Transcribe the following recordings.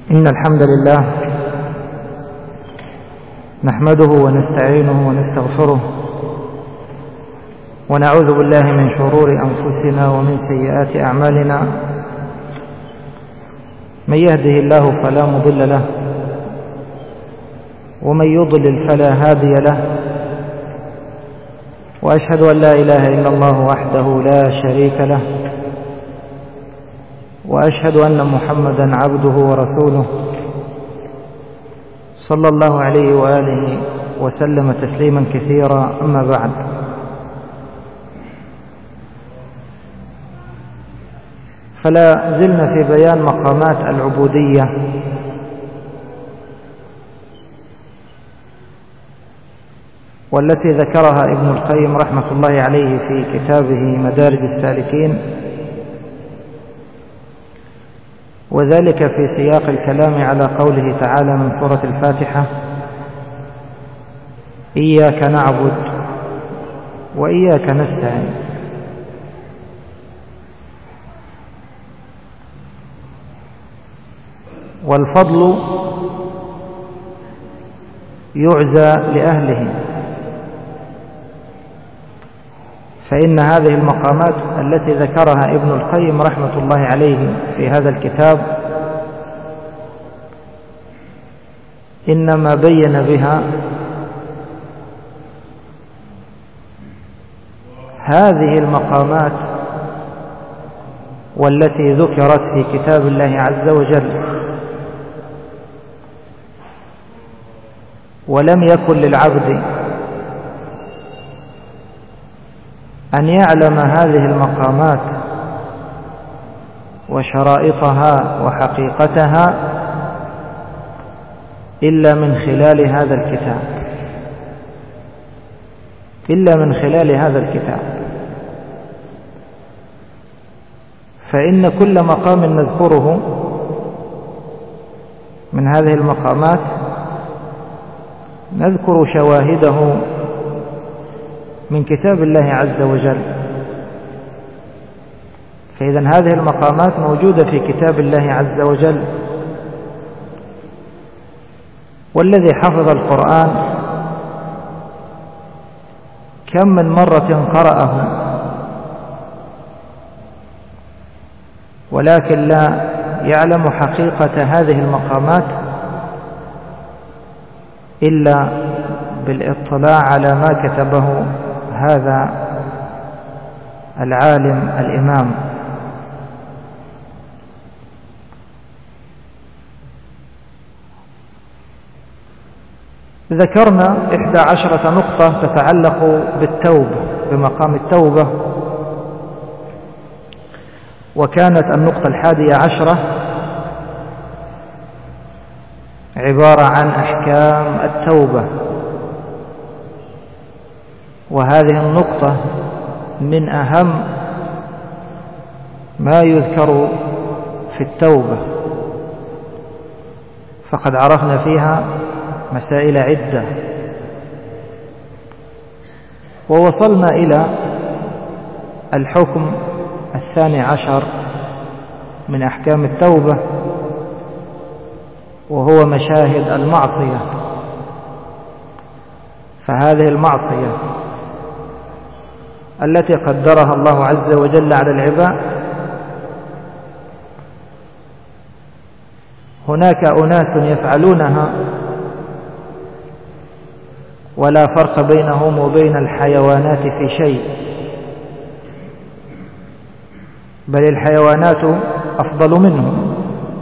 إن الحمد لله نحمده ونستعينه ونستغفره ونعوذ بالله من شرور أنفسنا ومن سيئات أعمالنا. من يهده الله فلا مضل له ومن يضلل فلا هادي له، وأشهد أن لا إله إلا الله وحده لا شريك له، وأشهد أن محمدا عبده ورسوله صلى الله عليه وآله وسلم تسليما كثيرا. أما بعد، فلا زلنا في بيان مقامات العبودية، والتي ذكرها ابن القيم رحمة الله عليه في كتابه مدارج السالكين، وذلك في سياق الكلام على قوله تعالى من سورة الفاتحة: إياك نعبد وإياك نستعين. والفضل يعزى لأهله، فإن هذه المقامات التي ذكرها ابن القيم رحمة الله عليه في هذا الكتاب إنما بين بها هذه المقامات والتي ذكرت في كتاب الله عز وجل، ولم يكن للعبد أن يعلم هذه المقامات وشرائطها وحقيقتها إلا من خلال هذا الكتاب، إلا من خلال هذا الكتاب. فإن كل مقام نذكره من هذه المقامات نذكر شواهده من كتاب الله عز وجل، فإذا هذه المقامات موجودة في كتاب الله عز وجل. والذي حفظ القرآن كم من مرة قرأه ولكن لا يعلم حقيقة هذه المقامات إلا بالاطلاع على ما كتبه هذا العالم الإمام. ذكرنا 11 نقطة تتعلق بالتوبة، بمقام التوبة، وكانت النقطة 11 عبارة عن أحكام التوبة، وهذه النقطة من أهم ما يذكر في التوبة، فقد عرفنا فيها مسائل عدة، ووصلنا إلى الحكم 12 من أحكام التوبة، وهو مشاهد المعصية. فهذه المعصية التي قدرها الله عز وجل على العباد، هناك أناس يفعلونها ولا فرق بينهم وبين الحيوانات في شيء، بل الحيوانات أفضل منهم.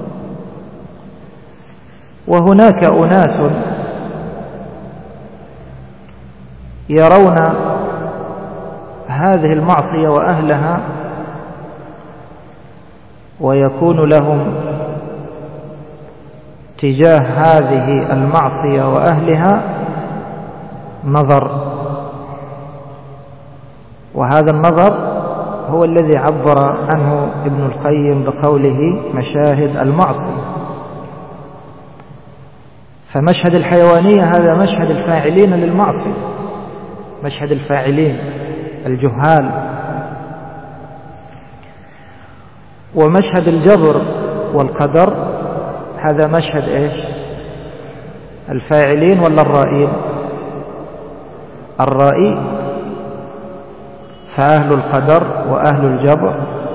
وهناك أناس يرون هذه المعصية وأهلها ويكون لهم تجاه هذه المعصية وأهلها نظر، وهذا النظر هو الذي عبر عنه ابن القيم بقوله مشاهد المعصية. فمشهد الحيوانية هذا مشهد الفاعلين للمعصية، مشهد الفاعلين الجهال. ومشهد الجبر والقدر هذا مشهد إيش؟ الفاعلين ولا الرائين؟ الرائين. فأهل القدر وأهل الجبر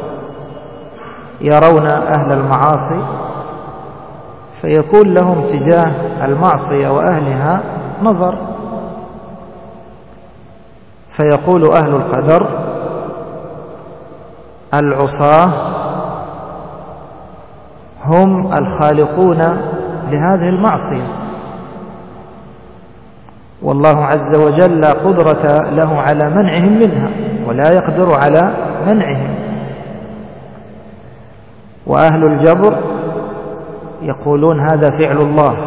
يرون أهل المعاصي فيكون لهم تجاه المعصية وأهلها نظر، فيقول أهل القدر العصاة هم الخالقون لهذه المعصية، والله عز وجل لا قدرة له على منعهم منها ولا يقدر على منعهم. وأهل الجبر يقولون هذا فعل الله.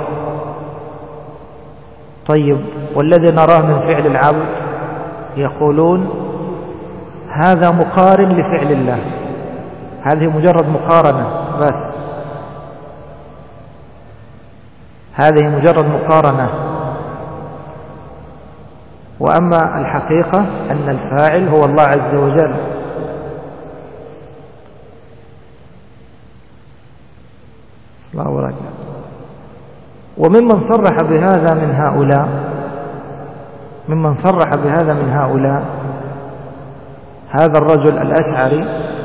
طيب والذي نراه من فعل العبد يقولون هذا مقارن لفعل الله، هذه مجرد مقارنة بس، هذه مجرد مقارنة. وأما الحقيقة أن الفاعل هو الله عز وجل. الله أكبر. وممن صرح بهذا من هؤلاء، ممن صرح بهذا من هؤلاء هذا الرجل الأشعري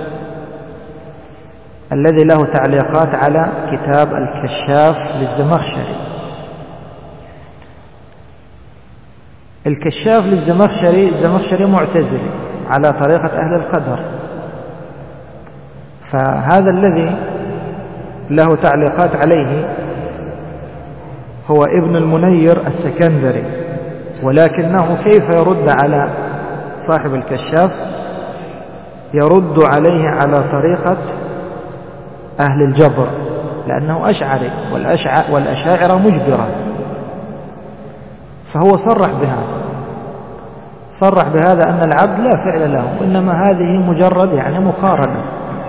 الذي له تعليقات على كتاب الكشاف للزمخشري. الكشاف للزمخشري، الزمخشري معتزلي على طريقة أهل القدر، فهذا الذي له تعليقات عليه هو ابن المنير السكندري، ولكنه كيف يرد على صاحب الكشاف؟ يرد عليه على طريقة أهل الجبر، لأنه أشعري والأشاعرة مجبرة، فهو صرح بهذا أن العبد لا فعل له، إنما هذه مجرد يعني مقارنة.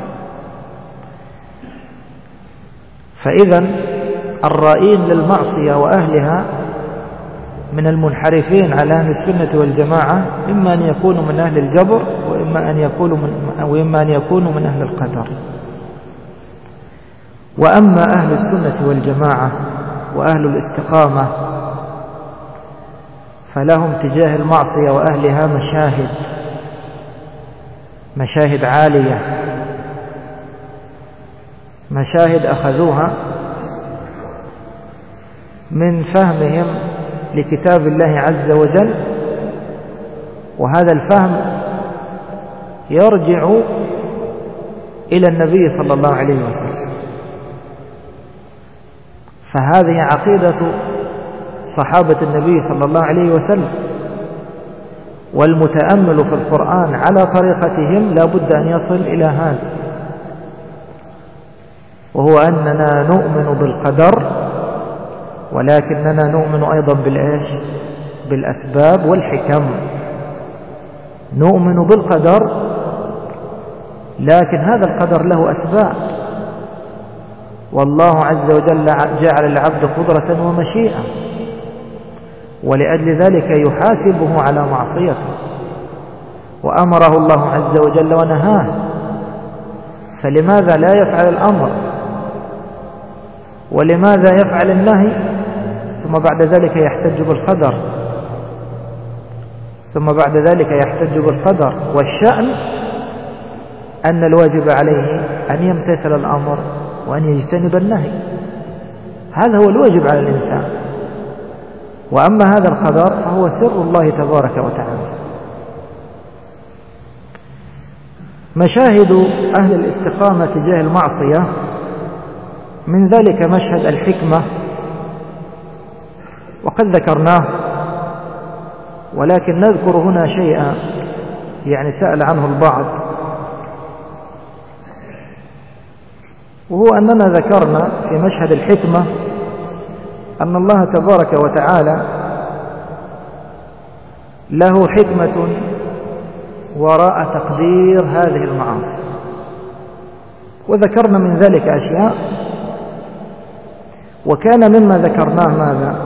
فإذا الرائين للمعصية وأهلها من المنحرفين على أهل السنة والجماعة إما أن يكونوا من أهل الجبر وإما أن يكونوا من أهل القدر. وأما أهل السنة والجماعة وأهل الاستقامة فلهم تجاه المعصية وأهلها مشاهد عالية، مشاهد أخذوها من فهمهم لكتاب الله عز وجل، وهذا الفهم يرجع إلى النبي صلى الله عليه وسلم. فهذه عقيدة صحابة النبي صلى الله عليه وسلم، والمتأمل في القرآن على طريقتهم لا بد أن يصل إلى هذا، وهو أننا نؤمن بالقدر، ولكننا نؤمن أيضا بالأسباب والحكم. نؤمن بالقدر، لكن هذا القدر له أسباب، والله عز وجل جعل العبد قدرة ومشيئة، ولأجل ذلك يحاسبه على معصيته، وأمره الله عز وجل ونهاه، فلماذا لا يفعل الأمر ولماذا يفعل النهي؟ ثم بعد ذلك يحتج بالقدر، والشأن أن الواجب عليه أن يمتثل الأمر وأن يجتنب النهي، هذا هو الواجب على الإنسان. وأما هذا القدر فهو سر الله تبارك وتعالى. مشاهد أهل الاستقامة تجاه المعصية من ذلك مشهد الحكمة، وقد ذكرناه، ولكن نذكر هنا شيئا يعني سأل عنه البعض، وهو أننا ذكرنا في مشهد الحكمة أن الله تبارك وتعالى له حكمة وراء تقدير هذه المعاصي، وذكرنا من ذلك أشياء، وكان مما ذكرناه ماذا؟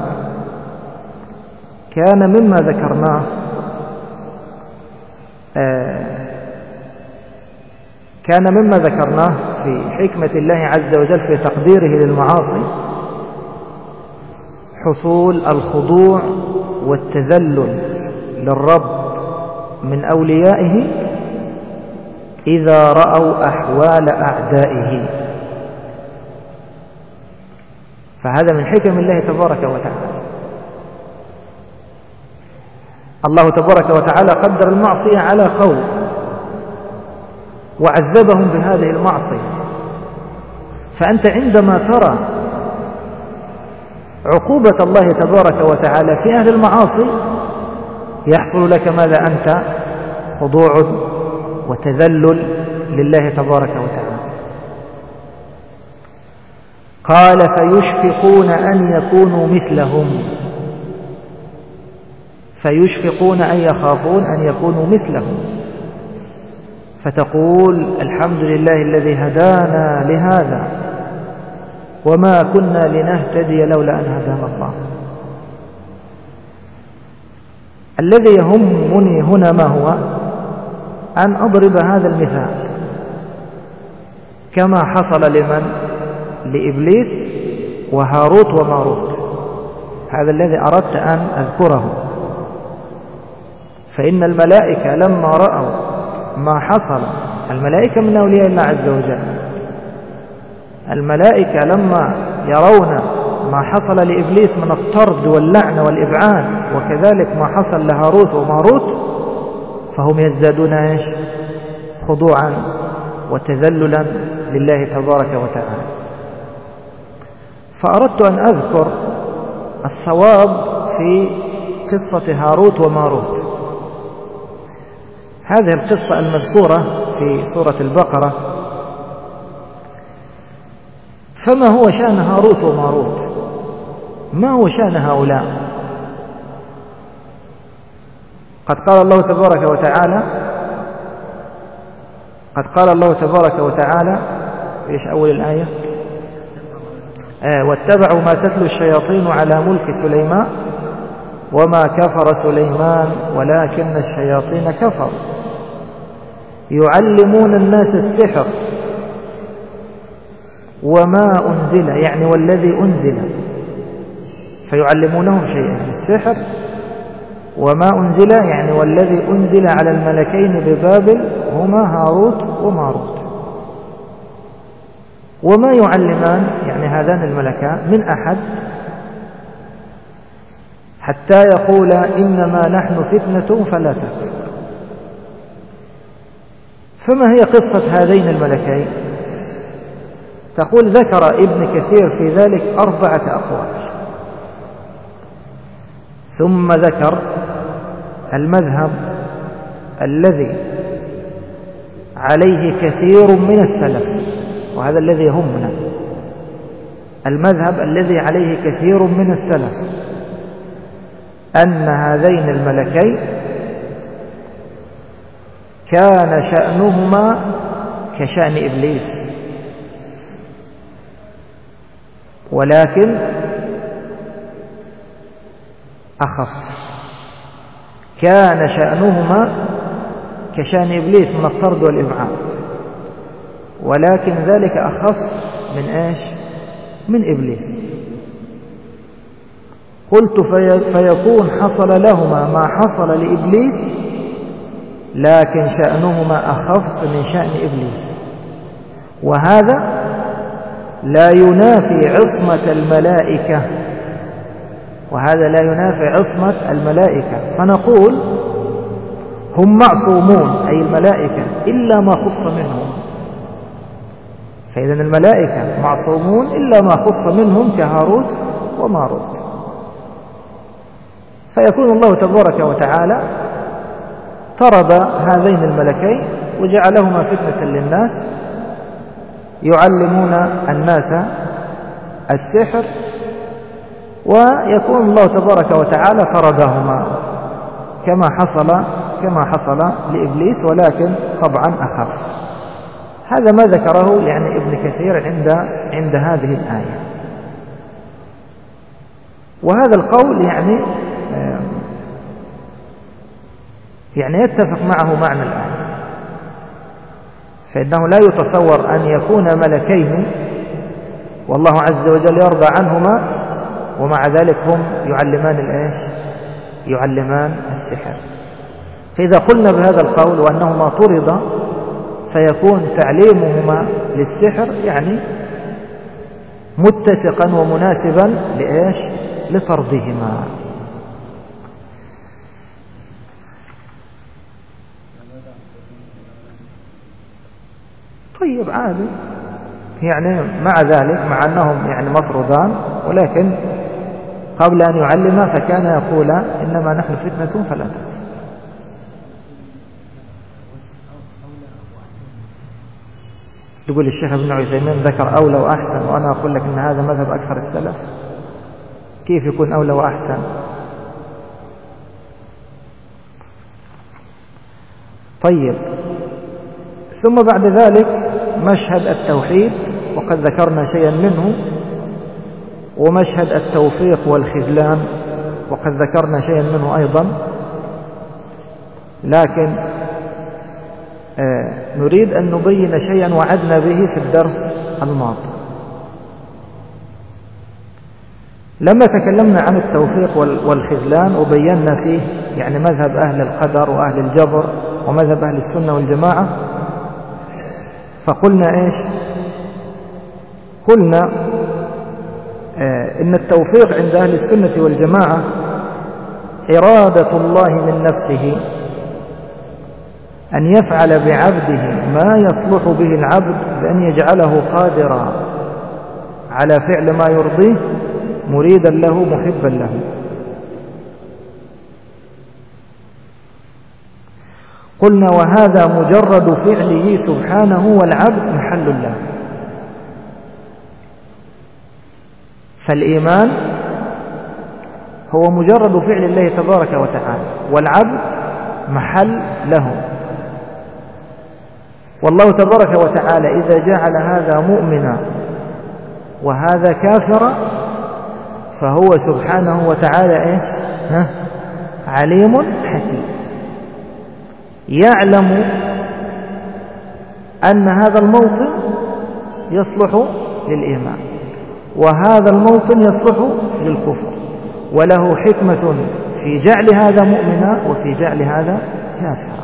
كان مما ذكرناه في حكمة الله عز وجل في تقديره للمعاصي حصول الخضوع والتذلل للرب من أوليائه إذا رأوا أحوال أعدائه. فهذا من حكم الله تبارك وتعالى. الله تبارك وتعالى قدر المعصية على قوم وعذبهم بهذه المعصية، فأنت عندما ترى عقوبة الله تبارك وتعالى في أهل المعاصي يحصل لك ماذا؟ أنت خضوع وتذلل لله تبارك وتعالى. قال فيشفقون أن يكونوا مثلهم، فيشفقون أن يخافون أن يكونوا مثلهم، فتقول الحمد لله الذي هدانا لهذا وما كنا لنهتدي لولا أن هدانا الله. الذي يهمني هنا ما هو؟ أن أضرب هذا المثال كما حصل لمن؟ لإبليس وهاروت وماروت. هذا الذي أردت أن أذكره. فإن الملائكة لما رأوا ما حصل، الملائكة من أولياء الله عز وجل، الملائكة لما يرون ما حصل لإبليس من الطرد واللعنة والإبعاد وكذلك ما حصل لهاروت وماروت، فهم يزدادون إيش؟ خضوعا وتذللا لله تبارك وتعالى. فأردت أن أذكر الصواب في قصة هاروت وماروت. هذه القصة المذكورة في سورة البقرة، فما هو شأن هاروت وماروت؟ ما هو شأن هؤلاء؟ قد قال الله تبارك وتعالى إيش أول الآية؟ واتبعوا ما تتلو الشياطين على ملك سليمان وما كفر سليمان ولكن الشياطين كفروا يعلمون الناس السحر وما أنزل، يعني والذي أنزل، فيعلمونهم شيئا السحر وما أنزل، يعني والذي أنزل على الملكين ببابل هما هاروت وماروت. وما يعلمان، يعني هذان الملكان، من أحد حتى يقول إنما نحن فتنة فلا تكفر. فما هي قصة هذين الملكين؟ تقول ذكر ابن كثير في ذلك 4 أقوال، ثم ذكر المذهب الذي عليه كثير من السلف، وهذا الذي يهمنا، المذهب الذي عليه كثير من السلف، أن هذين الملكين كان شأنهما كشأن إبليس، ولكن أخف. كان شأنهما كشأن إبليس من الطرد والإبعاد، ولكن ذلك أخف من إيش؟ من إبليس. قلت فيكون حصل لهما ما حصل لإبليس، لكن شأنهما أخف من شأن إبليس، وهذا لا ينافي عصمة الملائكة، وهذا لا ينافي عصمة الملائكة. فنقول هم معصومون أي الملائكة إلا ما خص منهم، فإذا الملائكة معصومون إلا ما خص منهم كهاروت وماروت. فيكون الله تبارك وتعالى طرد هذين الملكين وجعلهما فتنة للناس، يعلمون الناس السحر، ويكون الله تبارك وتعالى طردهما كما حصل لإبليس، ولكن طبعا أخف. هذا ما ذكره يعني ابن كثير عند هذه الآية. وهذا القول يعني يتفق معه معنى الآية، فإنه لا يتصور أن يكون ملكين والله عز وجل يرضى عنهما ومع ذلك هم يعلمان الإيش؟ يعلمان السحر. فإذا قلنا بهذا القول وأنهما طردا فيكون تعليمهما للسحر يعني متسقا ومناسبا لإيش؟ لطردهما. طيب عادي يعني مع ذلك مع أنهم يعني مطردان، ولكن قبل أن يعلم فكان يقول إنما نحن فتنة فلا تكفر. يقول الشيخ ابن عثيمين ذكر أولى وأحسن، وأنا أقول لك إن هذا مذهب أكثر السلف. كيف يكون أولى وأحسن؟ طيب ثم بعد ذلك مشهد التوحيد وقد ذكرنا شيئا منه، ومشهد التوفيق والخذلان وقد ذكرنا شيئا منه أيضا، لكن نريد أن نبين شيئا وعدنا به في الدرس الماضي لما تكلمنا عن التوفيق والخذلان، وبينا فيه يعني مذهب أهل القدر وأهل الجبر ومذهب أهل السنة والجماعة. فقلنا إيش؟ قلنا إن التوفيق عند أهل السنة والجماعة إرادة الله من نفسه أن يفعل بعبده ما يصلح به العبد بأن يجعله قادرا على فعل ما يرضيه مريدا له محبا له. قلنا وهذا مجرد فعله سبحانه والعبد محل له. فالإيمان هو مجرد فعل الله تبارك وتعالى والعبد محل له. والله تبارك وتعالى إذا جعل هذا مؤمنا وهذا كافرا فهو سبحانه وتعالى إيه؟ عليم حكيم، يعلم أن هذا الموطن يصلح للإيمان وهذا الموطن يصلح للكفر، وله حكمة في جعل هذا مؤمنا وفي جعل هذا كافرا.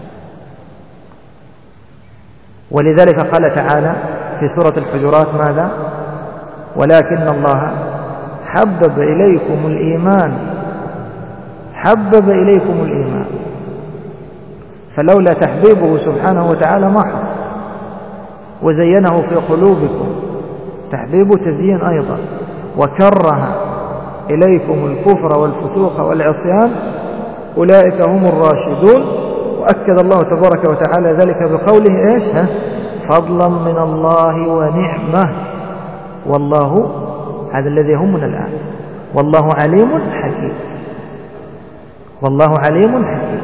ولذلك قال تعالى في سورة الحجرات ماذا؟ ولكن الله حبب إليكم الإيمان فلولا تحبيبه سبحانه وتعالى ما حصل، وزينه في قلوبكم تحبيب تزيين أيضا، وكره إليكم الكفر والفسوق والعصيان أولئك هم الراشدون. وأكد الله تبارك وتعالى ذلك بقوله إيش؟ فضلا من الله ونعمة والله، هذا الذي يهمنا الآن، والله عليم حكيم، والله عليم حكيم.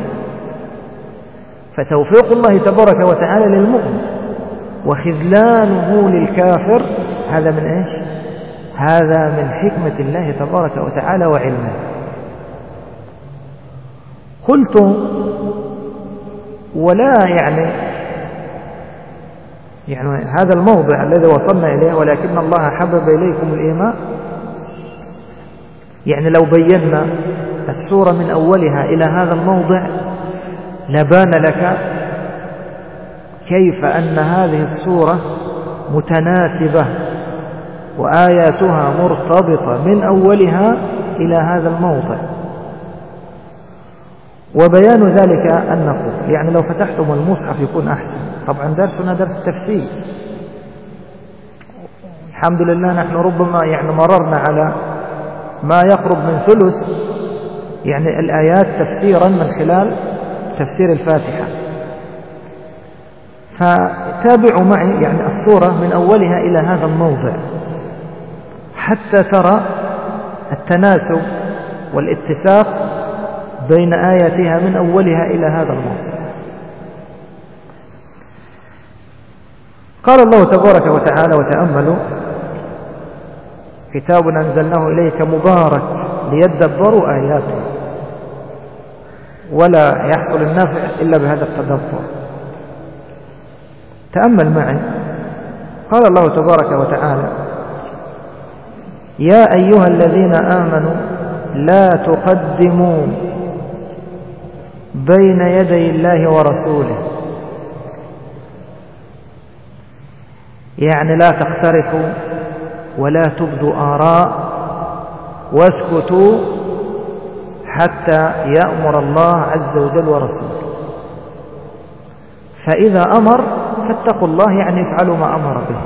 فتوفيق الله تبارك وتعالى للمؤمن وخذلانه للكافر هذا من إيش؟ هذا من حكمة الله تبارك وتعالى وعلمه. قلت ولا يعني هذا الموضع الذي وصلنا إليه ولكن الله حبب إليكم الإيمان، يعني لو بينا السورة من أولها إلى هذا الموضع لبان لك كيف أن هذه السورة متناسبة وآياتها مرتبطة من أولها إلى هذا الموضع. وبيان ذلك أن نقول يعني لو فتحتم المصحف يكون أحسن. طبعا درسنا درس تفسير، الحمد لله نحن ربما مررنا على ما يقرب من ثلث الآيات تفسيرا من خلال تفسير الفاتحة. فتابعوا معي السورة من أولها إلى هذا الموضع حتى ترى التناسب والاتساق بين آياتها من أولها إلى هذا الموضع. قال الله تبارك وتعالى وتأملوا كتاب أنزلناه إليك مبارك ليدبروا آياته ولا يحصل النفع إلا بهذا التدبر. تأمل معي. قال الله تبارك وتعالى يا أيها الذين آمنوا لا تقدموا بين يدي الله ورسوله، يعني لا تختلفوا ولا تبدوا آراء واسكتوا حتى يأمر الله عز وجل ورسوله. فإذا أمر فاتقوا الله، يعني افعلوا ما أمر به.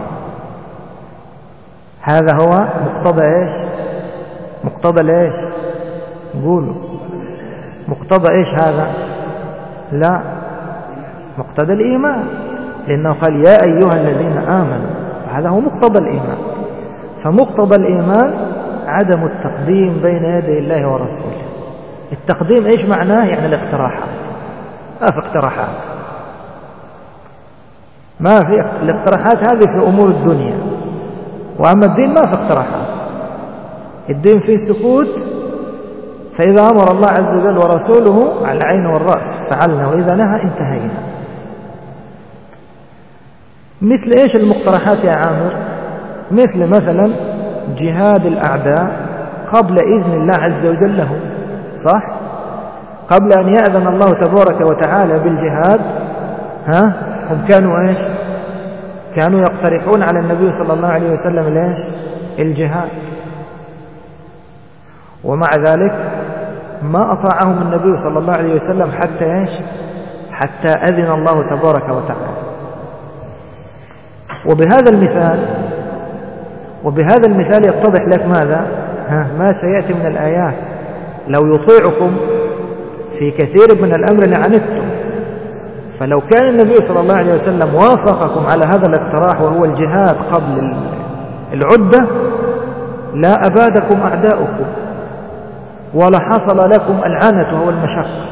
هذا هو مقتضى إيش؟ مقتضى ليش؟ قولوا مقتضى إيش هذا؟ لا، مقتضى الإيمان، لأنه قال يا أيها الذين آمنوا، هذا هو مقتضى الإيمان. فمقتضى الإيمان عدم التقديم بين يدي الله ورسوله. التقديم إيش معناه؟ يعني الاقتراحات. ما في اقتراحات، ما في الاقتراحات هذه في أمور الدنيا، وأما الدين ما في اقتراحات. الدين فيه سكوت، فإذا أمر الله عز وجل ورسوله على العين والرأس فعلنا، وإذا نهى انتهينا. مثل إيش المقترحات يا عامر؟ مثلا جهاد الأعداء قبل إذن الله عز وجل له، صح؟ قبل أن يأذن الله تبارك وتعالى بالجهاد هم كانوا إيش؟ كانوا يقترحون على النبي صلى الله عليه وسلم ليش؟ الجهاد، ومع ذلك ما أطاعهم النبي صلى الله عليه وسلم حتى إيش؟ حتى أذن الله تبارك وتعالى. وبهذا المثال يتضح لك ماذا؟ ما سيأتي من الآيات. لو يطيعكم في كثير من الأمر لعنتم، فلو كان النبي صلى الله عليه وسلم وافقكم على هذا الاقتراح وهو الجهاد قبل العدة لا أبادكم أعداؤكم ولا حصل لكم العنة وهو المشقة.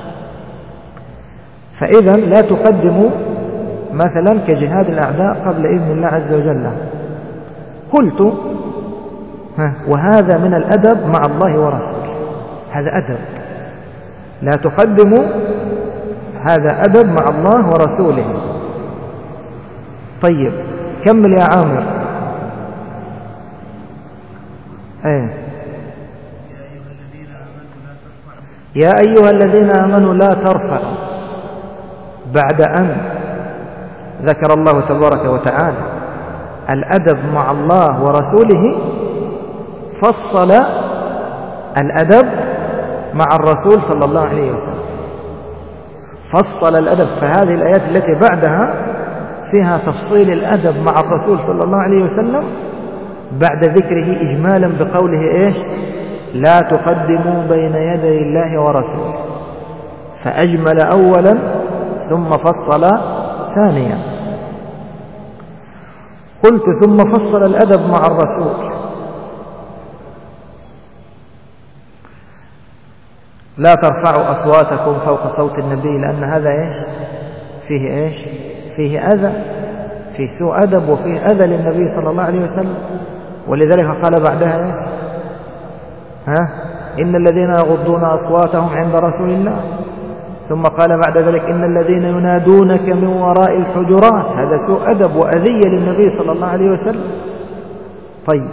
فإذا لا تقدموا مثلا كجهاد الأعداء قبل إذن الله عز وجل. قلت وهذا من الأدب مع الله ورسوله، هذا أدب، لا تقدموا، هذا أدب مع الله ورسوله. طيب كمل يا عامر. يا أيها الذين آمنوا لا ترفعوا، بعد أن ذكر الله تبارك وتعالى الأدب مع الله ورسوله فصل الأدب مع الرسول صلى الله عليه وسلم، فصل الأدب. فهذه الآيات التي بعدها فيها تفصيل الأدب مع الرسول صلى الله عليه وسلم بعد ذكره إجمالا بقوله إيش؟ لا تقدموا بين يدي الله ورسوله، فأجمل أولا ثم فصل ثانيا. قلت ثم فصل الأدب مع الرسول. لا ترفعوا أصواتكم فوق صوت النبي، لأن هذا إيش؟ فيه إيش؟ فيه أذى، فيه سوء أدب وفيه أذى للنبي صلى الله عليه وسلم. ولذلك قال بعدها إيش؟ إن الذين يغضون أصواتهم عند رسول الله، ثم قال بعد ذلك إن الذين ينادونك من وراء الحجرات، هذا سوء أدب وأذية للنبي صلى الله عليه وسلم. طيب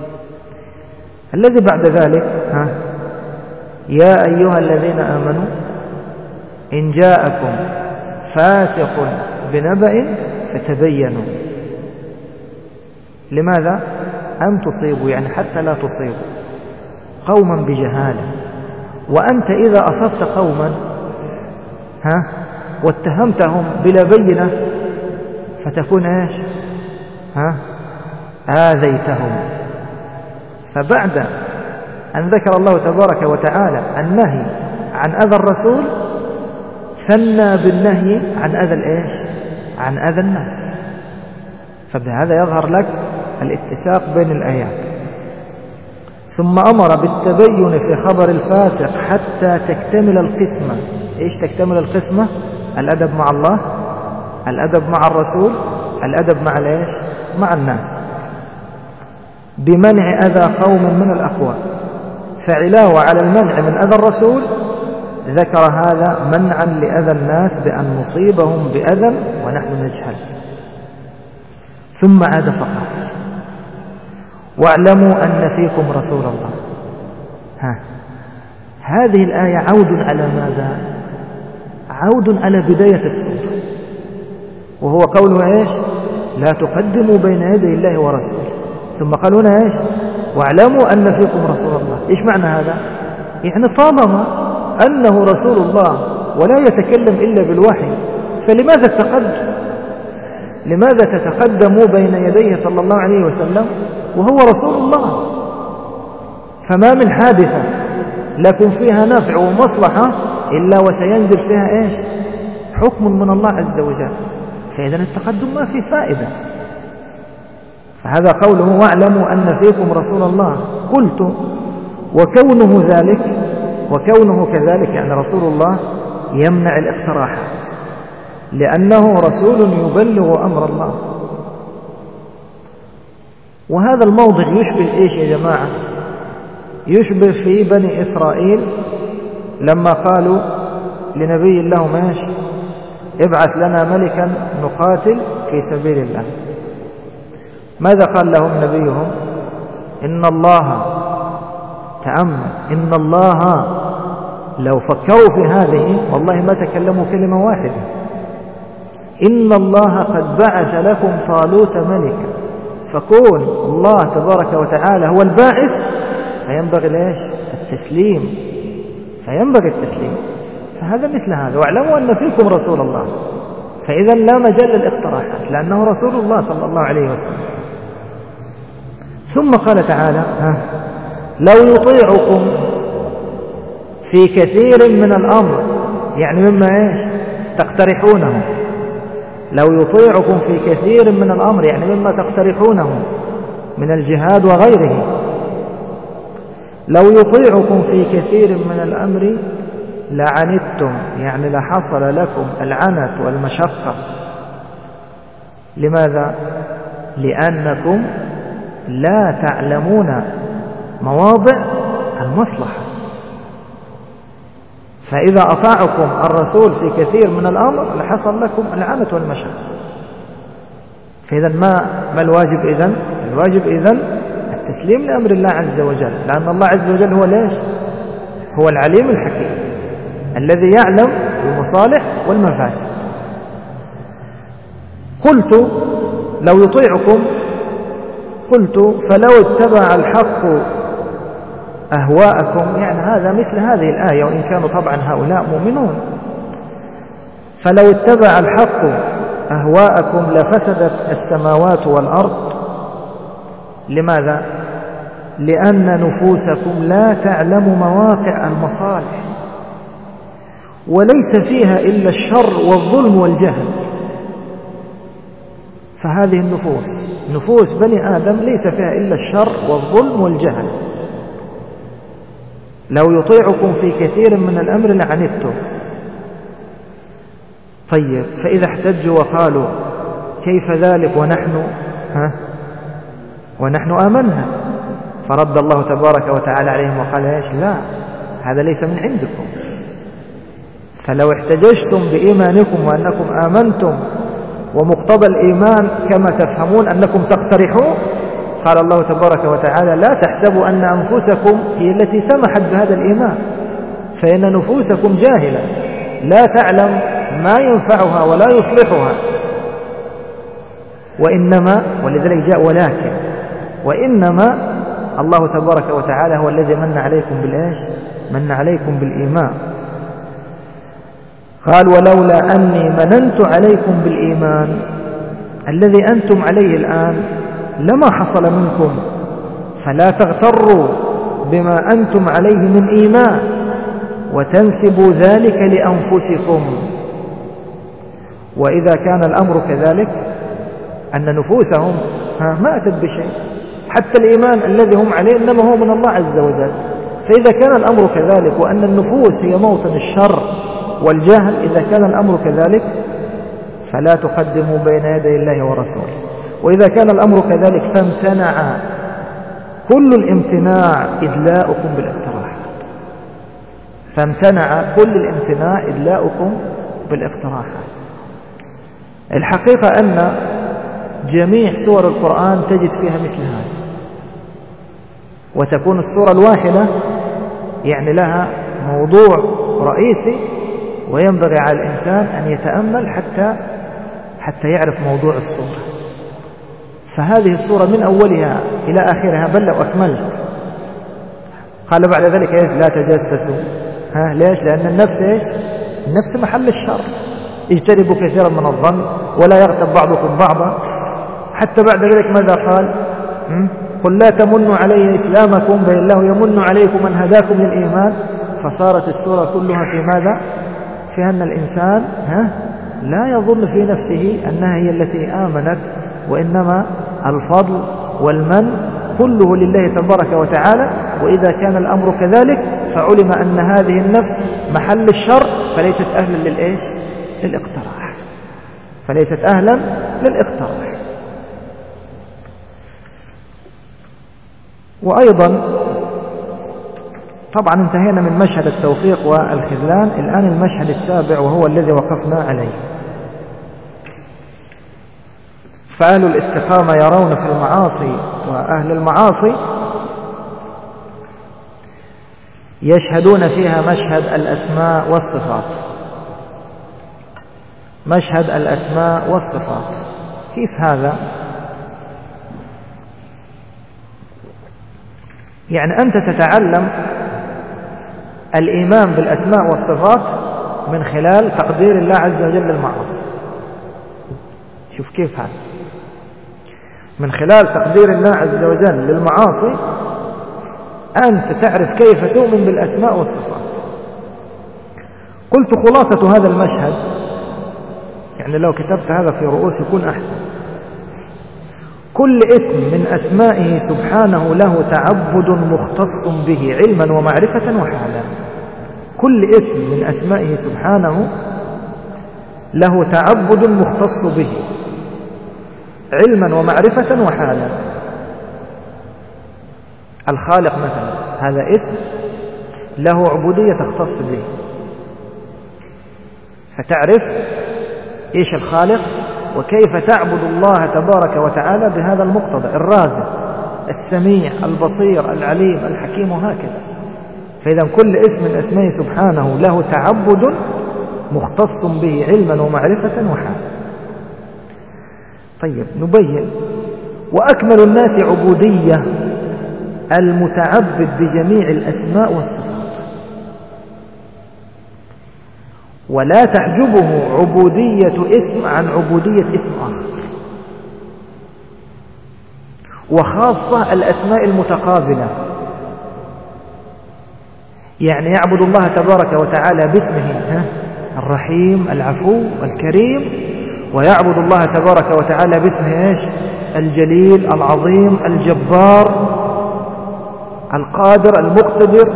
الذي بعد ذلك يا أيها الذين آمنوا إن جاءكم فاسق بنبأ فتبينوا. لماذا؟ أن تصيبوا، يعني حتى لا تصيبوا قوما بجهالة. وأنت إذا أصبت قوما واتهمتهم بلا بينة فتكون إيش؟ آذيتهم. فبعد أن ذكر الله تبارك وتعالى النهي عن أذى الرسول ثنى بالنهي عن أذى الإيش؟ عن أذى الناس. فبهذا يظهر لك الاتساق بين الآيات. ثم أمر بالتبين في خبر الفاسق حتى تكتمل القسمة. إيش تكتمل القسمة؟ الأدب مع الله، الأدب مع الرسول، الأدب مع الإيش؟ مع الناس، بمنع أذى قوم من الأقوال. فعلاوة على المنع من أذى الرسول ذكر هذا منعا لأذى الناس بأن نصيبهم بأذى ونحن نجهل. ثم عاد فقط واعلموا أن فيكم رسول الله. هذه الآية عود على ماذا؟ عود على بداية السورة، وهو قوله إيش؟ لا تقدموا بين يدي الله ورسوله. ثم قال هنا إيش؟ واعلموا أن فيكم رسول الله. إيش معنى هذا؟ يعني طالما أنه رسول الله ولا يتكلم إلا بالوحي، فلماذا التقدم؟ لماذا تتقدموا بين يديه صلى الله عليه وسلم وهو رسول الله؟ فما من حادثة لكم فيها نفع ومصلحة إلا وسينزل فيها إيش؟ حكم من الله عز وجل. فإذا التقدم ما فيه فائدة. فهذا قوله واعلموا أن فيكم رسول الله. قلت وكونه ذلك، وكونه كذلك يعني رسول الله يمنع الاقتراح، لأنه رسول يبلغ أمر الله. وهذا الموضع يشبه إيش يا جماعة؟ يشبه في بني إسرائيل لما قالوا لنبي الله ماشي ابعث لنا ملكا نقاتل في سبيل الله. ماذا قال لهم نبيهم؟ إن الله، تأمل، إن الله لو فكروا في هذه والله ما تكلموا كلمة واحدة. إن الله قد بعث لكم طالوت ملكا، فكون الله تبارك وتعالى هو الباعث فينبغي ليش؟ التسليم، فينبغي التسليم. فهذا مثل هذا، واعلموا أن فيكم رسول الله، فإذا لا مجال للاقتراحات لأنه رسول الله صلى الله عليه وسلم. ثم قال تعالى لو يطيعكم في كثير من الأمر، يعني مما إيش؟ تقترحونه. لو يطيعكم في كثير من الأمر يعني مما تقترحونه من الجهاد وغيره. لو يطيعكم في كثير من الأمر لعنتم، يعني لحصل لكم العنت والمشقة. لماذا؟ لأنكم لا تعلمون مواضع المصلحة. فإذا أطاعكم الرسول في كثير من الأمر لحصل لكم العنت والمشقة. فإذا ما الواجب إذن؟ الواجب إذن التسليم لأمر الله عز وجل، لأن الله عز وجل هو ليش؟ هو العليم الحكيم الذي يعلم المصالح والمفاسد. قلت لو يطيعكم، قلت فلو اتبع الحق أهواءكم، يعني هذا مثل هذه الآية، وإن كانوا طبعا هؤلاء مؤمنون. فلو اتبع الحق أهواءكم لفسدت السماوات والأرض. لماذا؟ لأن نفوسكم لا تعلم مواقع المصالح، وليس فيها إلا الشر والظلم والجهل. فهذه النفوس، نفوس بني آدم ليس فيها إلا الشر والظلم والجهل. لو يطيعكم في كثير من الأمر لعنتم. طيب، فإذا احتجوا وقالوا كيف ذلك ونحن آمنا، فرد الله تبارك وتعالى عليهم وقال ايش؟ لا، هذا ليس من عندكم. فلو احتججتم بإيمانكم وأنكم آمنتم ومقتضى الإيمان كما تفهمون أنكم تقترحون، قال الله تبارك وتعالى لا تحسبوا أن أنفسكم هي التي سمحت بهذا الإيمان، فإن نفوسكم جاهلة لا تعلم ما ينفعها ولا يصلحها. وإنما، ولذلك جاء ولكن، وإنما الله تبارك وتعالى هو الذي من عليكم بالإيش؟ من عليكم بالإيمان. قال ولولا أني مننت عليكم بالإيمان الذي أنتم عليه الآن لما حصل منكم، فلا تغتروا بما أنتم عليه من إيمان وتنسبوا ذلك لأنفسكم. وإذا كان الأمر كذلك أن نفوسهم ما أتت بشيء، حتى الإيمان الذي هم عليه إنما هو من الله عز وجل. فإذا كان الأمر كذلك وأن النفوس هي موطن الشر والجهل، إذا كان الأمر كذلك فلا تقدموا بين يدي الله ورسوله. وإذا كان الأمر كذلك فامتنع كل الامتناع إدلاؤكم بالاقتراحات، فامتنع كل الامتناع إدلاؤكم بالاقتراحات. الحقيقة أن جميع سور القرآن تجد فيها مثل هذا، وتكون السورة الواحدة يعني لها موضوع رئيسي، وينبغي على الإنسان أن يتأمل حتى يعرف موضوع السورة. فهذه السورة من أولها إلى آخرها بل لو أكملت. قال بعد ذلك لا تجسسوا. ليش؟ لأن النفس محل الشر. اجتنبوا كثيرا من الظن ولا يغتب بعضكم بعضا. حتى بعد ذلك ماذا قال؟ قل لا تمنوا علي إسلامكم بل الله يمن عليكم أن هداكم للإيمان. فصارت السورة كلها في ماذا؟ في أن الإنسان لا يظن في نفسه أنها هي التي آمنت، وإنما الفضل والمن كله لله تبارك وتعالى. وإذا كان الأمر كذلك فعلم أن هذه النفس محل الشر، فليست أهلا للاقتراح، فليست أهلا للاقتراح. وأيضا طبعا انتهينا من مشهد التوفيق والخذلان. الآن المشهد السابع وهو الذي وقفنا عليه. فأهل الاستقامة يرون في المعاصي وأهل المعاصي يشهدون فيها مشهد الأسماء والصفات. مشهد الأسماء والصفات كيف هذا؟ يعني أنت تتعلم الإيمان بالأسماء والصفات من خلال تقدير الله عز وجل للمعاصي. شوف كيف هذا، من خلال تقدير الله عز وجل للمعاصي أنت تعرف كيف تؤمن بالأسماء والصفات. قلت خلاصة هذا المشهد، يعني لو كتبت هذا في رؤوس يكون أحسن. كل اسم من أسمائه سبحانه له تعبد مختص به علما ومعرفة وحالا. كل اسم من أسمائه سبحانه له تعبد مختص به علما ومعرفة وحالا. الخالق مثلا هذا اسم له عبودية تختص به، فتعرف إيش الخالق وكيف تعبد الله تبارك وتعالى بهذا المقتضى. الرازق، السميع، البصير، العليم، الحكيم، وهكذا. فإذا كل اسم من أسمائه سبحانه له تعبد مختص به علما ومعرفة وحالا. طيب نبين. وأكمل الناس عبودية المتعبد بجميع الأسماء والصفات، ولا تعجبه عبودية اسم عن عبودية اسم آخر، وخاصة الأسماء المتقابلة. يعني يعبد الله تبارك وتعالى باسمه الرحيم العفو الكريم، ويعبد الله تبارك وتعالى باسمه إيش؟ الجليل العظيم الجبار القادر المقتدر.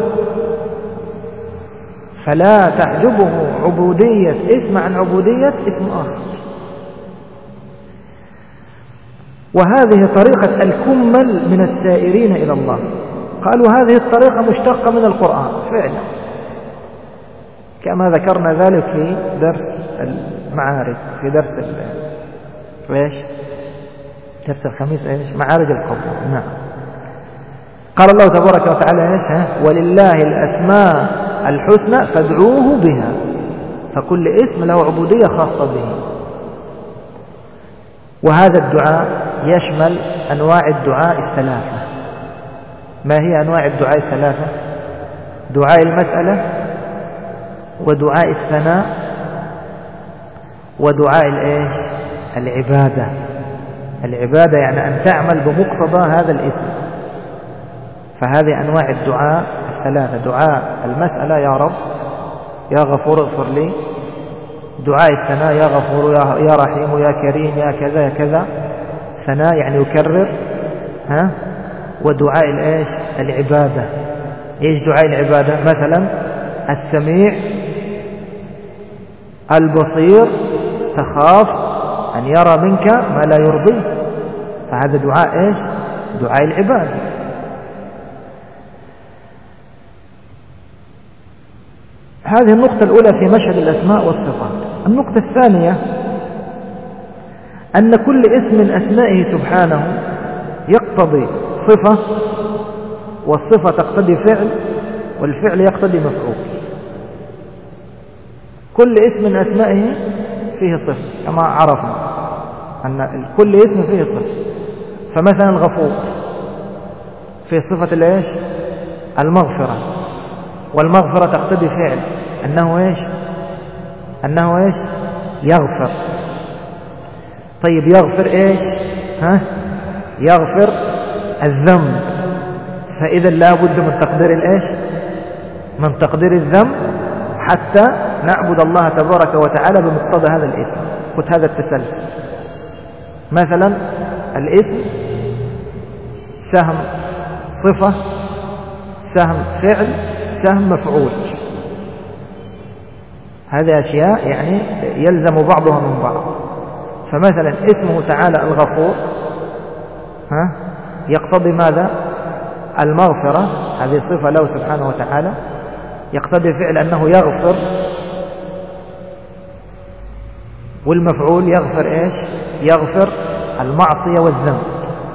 فلا تعجبه عبودية اسم عن عبودية اسم آخر. وهذه طريقة الكمل من السائرين إلى الله. قالوا هذه الطريقة مشتقة من القرآن فعلا، كما ذكرنا ذلك في درس المعارج، في درس درس الخميس معارج القبول. نعم. قال الله تبارك وتعالى ولله الأسماء الحسنى فادعوه بها. فكل اسم له عبودية خاصة به. وهذا الدعاء يشمل أنواع الدعاء الثلاثة. ما هي أنواع الدعاء الثلاثة؟ دعاء المسألة، ودعاء الثناء، ودعاء العبادة. العبادة يعني أن تعمل بمقتضى هذا الاسم. فهذه أنواع الدعاء الثلاثة. دعاء المسألة يا رب يا غفور اغفر لي، دعاء الثناء يا غفور يا رحيم يا كريم يا كذا يا كذا، ثناء يعني يكرر، ودعاء العبادة. ايش دعاء العبادة؟ مثلا السميع البصير تخاف أن يرى منك ما لا يرضيه، فهذا دعاء دعاء العبادة. هذه النقطة الأولى في مشهد الأسماء والصفات. النقطة الثانية أن كل اسم من أسمائه سبحانه يقتضي صفة والصفة تقتضي فعل والفعل يقتضي مفعول. كل اسم من أسمائه فيه صفة كما عرفنا أن كل اسم فيه صفة. فمثلا الغفور فيه صفة الإيش؟ المغفرة، والمغفرة تقتضي فعل أنه إيش؟ يغفر. طيب يغفر إيش؟ يغفر الذنب. فإذا لا بد من تقدير الإيش؟ من تقدير الذنب حتى نعبد الله تبارك وتعالى بمقتضى هذا الاسم. خذ هذا التسلسل. مثلا الاسم سهم صفة، سهم فعل، سهم مفعول. هذه أشياء يعني يلزم بعضها من بعض. فمثلا اسمه تعالى الغفور يقتضي ماذا؟ المغفرة، هذه صفة له سبحانه وتعالى. يقتضي فعل أنه يغفر، والمفعول يغفر إيش؟ يغفر المعصية والذنب.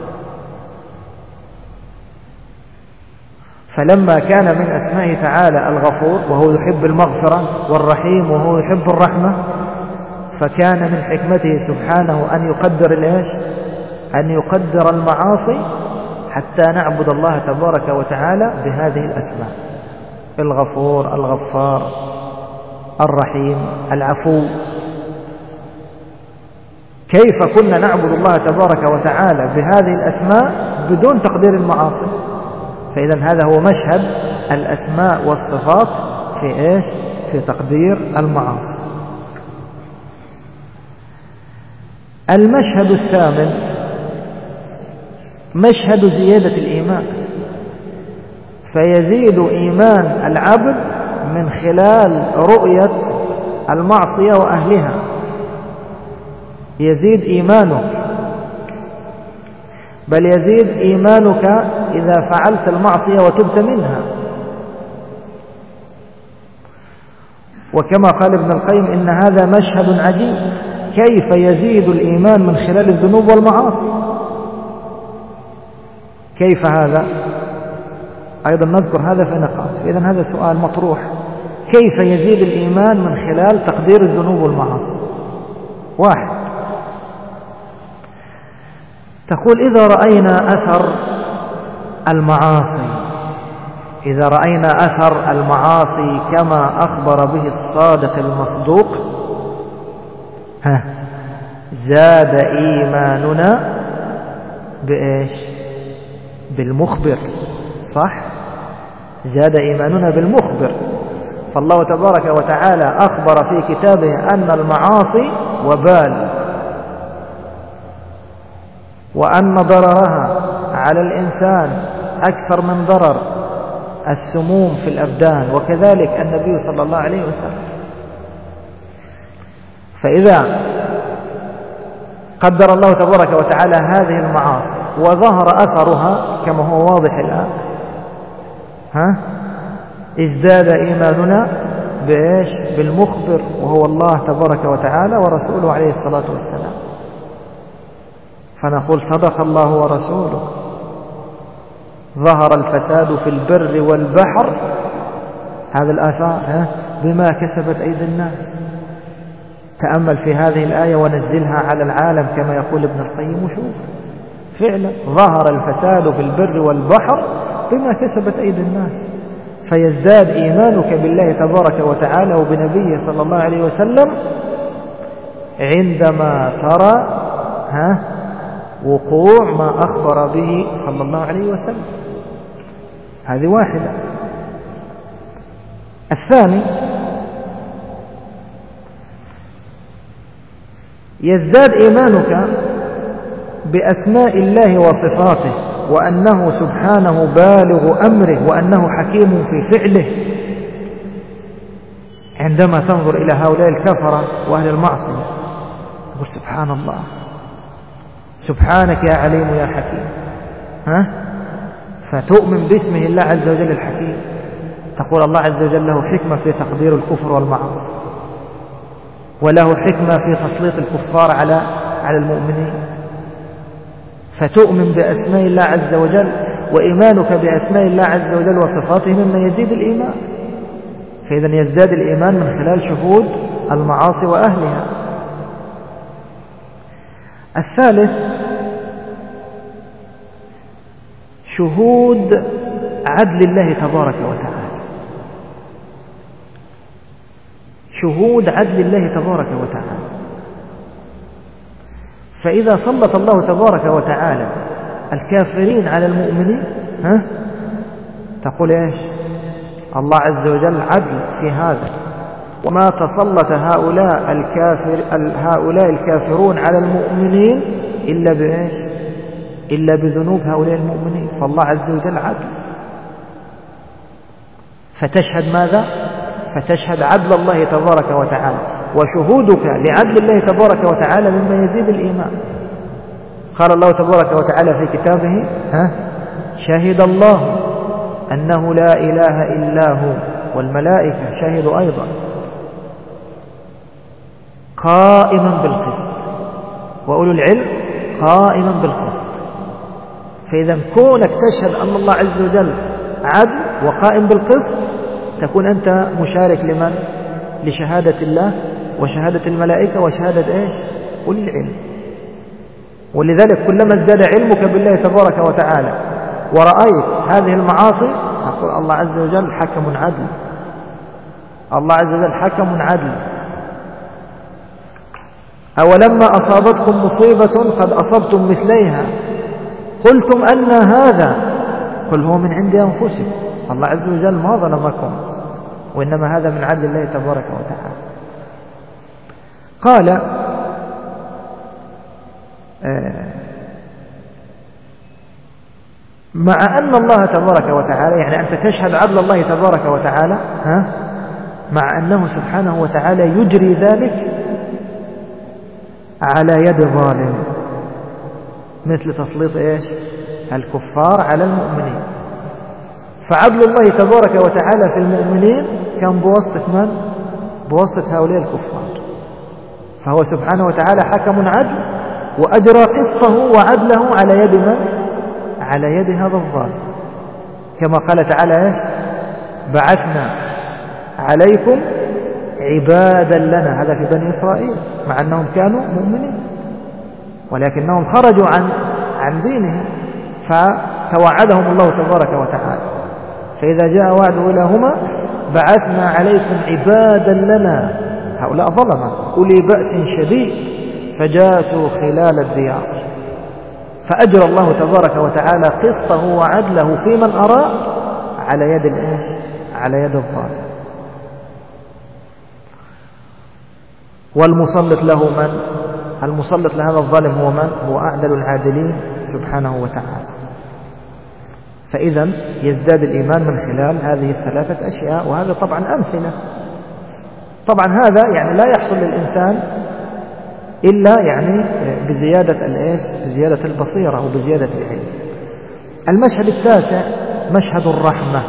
فلما كان من أسمائه تعالى الغفور وهو يحب المغفرة، والرحيم وهو يحب الرحمة، فكان من حكمته سبحانه أن يقدر الإيش؟ أن يقدر المعاصي حتى نعبد الله تبارك وتعالى بهذه الأسماء: الغفور، الغفار، الرحيم، العفو. كيف كنا نعبد الله تبارك وتعالى بهذه الأسماء بدون تقدير المعاصي؟ فإذا هذا هو مشهد الأسماء والصفات في إيش؟ في تقدير المعاصي. المشهد الثامن مشهد زيادة الإيمان. فيزيد إيمان العبد من خلال رؤية المعصية وأهلها. يزيد إيمانك، بل يزيد إيمانك إذا فعلت المعصية وتبت منها. وكما قال ابن القيم إن هذا مشهد عجيب، كيف يزيد الإيمان من خلال الذنوب والمعاصي؟ كيف هذا؟ أيضا نذكر هذا في نقاط. إذن هذا سؤال مطروح: كيف يزيد الإيمان من خلال تقدير الذنوب والمعاصي؟ واحد، تقول إذا رأينا أثر المعاصي، إذا رأينا أثر المعاصي كما أخبر به الصادق المصدوق، زاد إيماننا بإيش؟ بالمخبر. صح؟ زاد إيماننا بالمخبر. فالله تبارك وتعالى أخبر في كتابه أن المعاصي وبال، وأن ضررها على الإنسان أكثر من ضرر السموم في الأبدان، وكذلك النبي صلى الله عليه وسلم. فإذا قدر الله تبارك وتعالى هذه المعاصي وظهر أثرها كما هو واضح الآن، ازداد إيماننا بإيش؟ بالمخبر، وهو الله تبارك وتعالى ورسوله عليه الصلاة والسلام. فنقول صدق الله ورسوله، ظهر الفساد في البر والبحر، هذا الآثار بما كسبت أيدي الناس. تأمل في هذه الآية ونزلها على العالم كما يقول ابن القيم وشوف فعلا ظهر الفساد في البر والبحر بما كسبت أيدي الناس. فيزداد إيمانك بالله تبارك وتعالى وبنبيه صلى الله عليه وسلم عندما ترى وقوع ما أخبر به صلى الله عليه وسلم. هذه واحدة. الثاني، يزداد إيمانك بأسماء الله وصفاته، وأنه سبحانه بالغ أمره، وأنه حكيم في فعله. عندما تنظر إلى هؤلاء الكفرة وأهل المعصية تقول سبحان الله، سبحانك يا عليم يا حكيم. فتؤمن باسمه الله عز وجل الحكيم. تقول الله عز وجل له حكمة في تقدير الكفر والمعاصي، وله حكمة في تسليط الكفار على المؤمنين. فتؤمن بأسماء الله عز وجل وإيمانك بأسماء الله عز وجل وصفاته مما يزيد الإيمان. فإذا يزداد الإيمان من خلال شهود المعاصي وأهلها. الثالث شهود عدل الله تبارك وتعالى. شهود عدل الله تبارك وتعالى. فإذا سلط الله تبارك وتعالى الكافرين على المؤمنين تقول إيش؟ الله عز وجل عدل في هذا، وما تسلط هؤلاء الكافرون على المؤمنين إلا بإيش؟ إلا بذنوب هؤلاء المؤمنين. فالله عز وجل عدل. فتشهد ماذا؟ فتشهد عدل الله تبارك وتعالى، وشهودك لعدل الله تبارك وتعالى مما يزيد الإيمان. قال الله تبارك وتعالى في كتابه شهد الله أنه لا إله إلا هو والملائكة شهدوا أيضا قائما بالقسط وأولو العلم قائما بالقسط. فإذا كونك تشهد أن الله عز وجل عدل وقائم بالقسط تكون أنت مشارك لمن؟ لشهادة الله وشهادة الملائكة وشهادة إيش؟ أولي العلم. ولذلك كلما ازداد علمك بالله تبارك وتعالى ورأيت هذه المعاصي تقول الله عز وجل حكم عدل. الله عز وجل حكم عدل. أولما أصابتكم مصيبة قد أصبتم مثليها قلتم أن هذا قل هو من عند أنفسكم. الله عز وجل ما ظلمكم وإنما هذا من عدل الله تبارك وتعالى. قال مع أن الله تبارك وتعالى يعني أنت تشهد عدل الله تبارك وتعالى مع أنه سبحانه وتعالى يجري ذلك على يد ظالم مثل تسليط إيش؟ الكفار على المؤمنين. فعدل الله تبارك وتعالى في المؤمنين كان بواسطة من؟ بواسطة هؤلاء الكفار. فهو سبحانه وتعالى حكم عدل وأجرى قسطه وعدله على يد من؟ على يد هذا الظالم. كما قال تعالى بعثنا عليكم عبادا لنا. هذا في بني إسرائيل مع أنهم كانوا مؤمنين ولكنهم خرجوا عن دينهم فتوعدهم الله تبارك وتعالى. فإذا جاء وعد أولاهما بعثنا عليكم عبادا لنا هؤلاء ظلمة أولي بأس شديد فجاسوا خلال الديار. فأجرى الله تبارك وتعالى قسطه وعدله في من أراد على يد على يد الظالم. والمسلط له من؟ المسلط لهذا الظالم هو من؟ هو أعدل العادلين سبحانه وتعالى. فإذا يزداد الإيمان من خلال هذه الثلاثة أشياء. وهذا طبعا أمثلة. طبعا هذا يعني لا يحصل للإنسان إلا يعني بزيادة البصيرة وبزيادة العلم. المشهد التاسع مشهد الرحمة.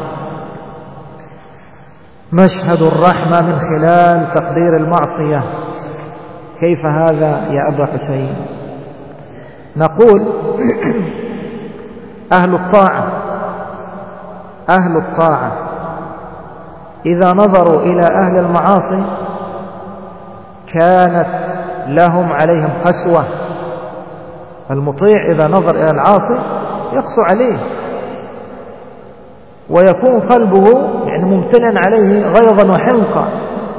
مشهد الرحمة من خلال تقدير المعصية. كيف هذا يا أبا حسين؟ نقول أهل الطاعة إذا نظروا إلى أهل المعاصي كانت لهم عليهم قسوة. المطيع إذا نظر إلى العاصي يقسو عليه ويكون قلبه يعني ممتلئا عليه غيظا وحنقا.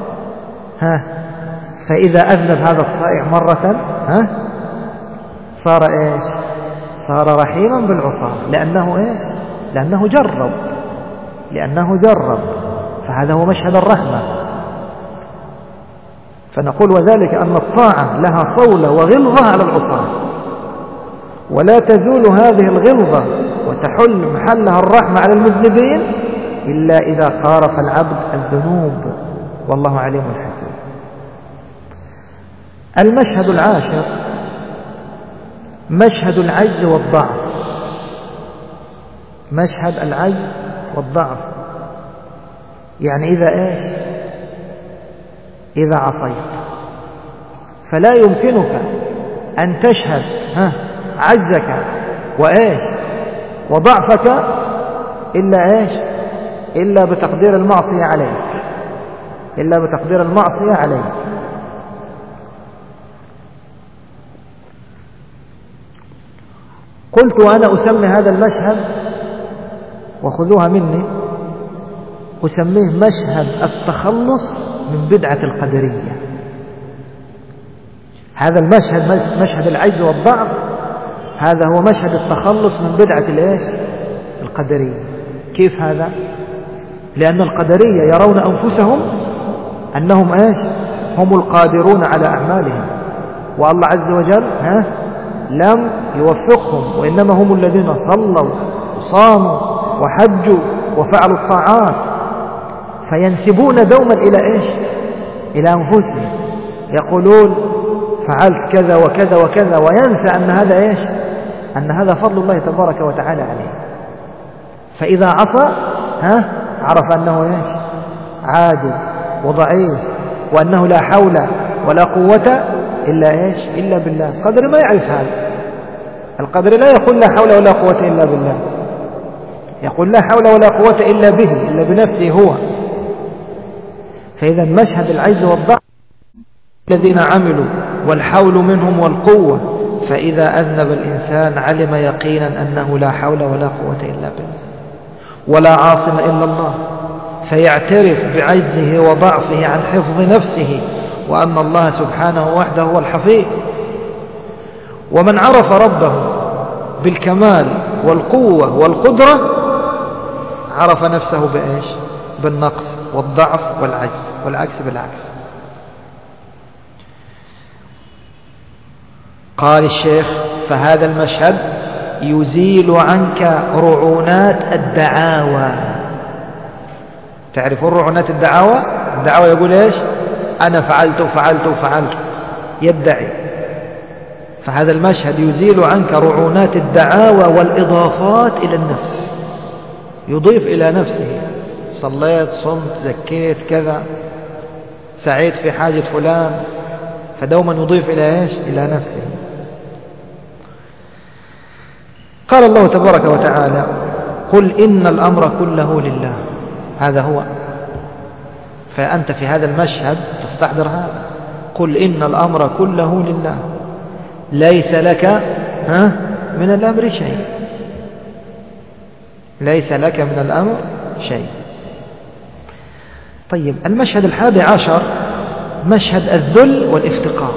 فإذا أذنب هذا الطائع مرة صار إيش؟ صار رحيما بالعصاة لأنه جرب. فهذا هو مشهد الرحمة. فنقول وذلك أن الطاعة لها صولة وغلظة على العصاة ولا تزول هذه الغلظة وتحل محلها الرحمة على المذنبين إلا إذا قارف العبد الذنوب والله عليم حكيم. المشهد العاشر مشهد العجز والضعف. مشهد العجز والضعف يعني إذا عصيت فلا يمكنك أن تشهد عجزك وضعفك إلا إيش؟ إلا بتقدير المعصية عليك، إلا بتقدير المعصية عليك. قلت وأنا أسمي هذا المشهد، وخذوها مني، أسميه مشهد التخلص من بدعة القدرية. هذا المشهد، مشهد العجز والضعف، هذا هو مشهد التخلص من بدعة الإيش؟ القدرية. كيف هذا؟ لأن القدرية يرون أنفسهم أنهم إيش؟ هم القادرون على أعمالهم، والله عز وجل لم يوفقهم، وإنما هم الذين صلوا وصاموا وحجوا وفعلوا الطاعات، فينسبون دوما إلى إيش؟ إلى أنفسهم، يقولون فعلت كذا وكذا وكذا، وينسى أن هذا إيش؟ أن هذا فضل الله تبارك وتعالى عليه. فإذا عصى عرف أنه إيش؟ عاجز وضعيف، وأنه لا حول ولا قوة إلا إيش؟ إلا بالله. القدر ما يعرف هذا، القدر لا يقول لا حول ولا قوة إلا بالله، يقول لا حول ولا قوة إلا به، إلا بنفسه هو. فإذا مشهد العجز والضعف الذين عملوا والحول منهم والقوة، فإذا أذنب الإنسان علم يقينا أنه لا حول ولا قوة إلا بالله، ولا عاصم إلا الله، فيعترف بعجزه وضعفه عن حفظ نفسه، وأن الله سبحانه وحده هو الحفيظ. ومن عرف ربه بالكمال والقوة والقدرة عرف نفسه بإيش؟ بالنقص والضعف والعجز، والعكس بالعكس. قال الشيخ: فهذا المشهد يزيل عنك رعونات الدعاوى. تعرفون رعونات الدعاوى؟ الدعاوى يقول إيش؟ أنا فعلت وفعلت وفعلت، يدعي. فهذا المشهد يزيل عنك رعونات الدعاوى والإضافات إلى النفس، يضيف إلى نفسه: صليت، صمت، زكيت، كذا، سعيت في حاجة فلان، فدوما يضيف إلى إيش؟ إلى نفسه. قال الله تبارك وتعالى: قل إن الأمر كله لله. هذا هو. فأنت في هذا المشهد تستحضر هذا: قل إن الأمر كله لله، ليس لك من الأمر شيء، ليس لك من الأمر شيء. طيب، المشهد 11 مشهد الذل والافتقار،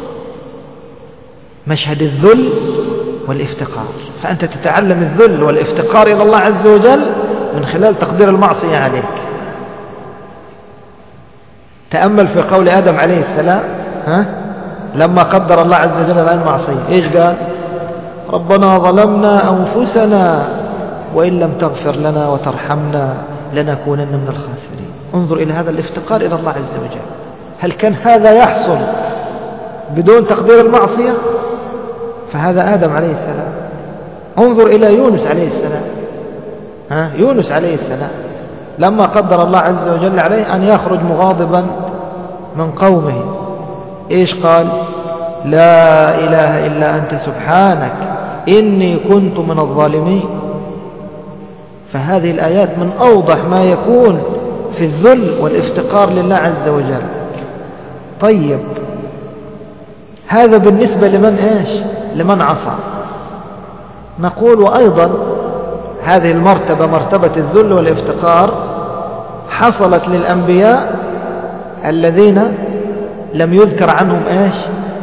مشهد الذل والافتقار. فأنت تتعلم الذل والافتقار إلى الله عز وجل من خلال تقدير المعصية عليك. تأمل في قول آدم عليه السلام لما قدر الله عز وجل على المعصية، إيش قال؟ ربنا ظلمنا أنفسنا وإن لم تغفر لنا وترحمنا لنكونن من الخاسرين. انظر إلى هذا الافتقار إلى الله عز وجل. هل كان هذا يحصل بدون تقدير المعصية؟ فهذا آدم عليه السلام. انظر إلى يونس عليه السلام. يونس عليه السلام لما قدر الله عز وجل عليه أن يخرج مغاضبا من قومه، إيش قال؟ لا إله إلا أنت سبحانك إني كنت من الظالمين. فهذه الآيات من أوضح ما يكون في الذل والافتقار لله عز وجل. طيب، هذا بالنسبة لمن إيش؟ لمن عصى. نقول وأيضا هذه المرتبة، مرتبة الذل والافتقار، حصلت للأنبياء الذين لم يذكر عنهم إيش؟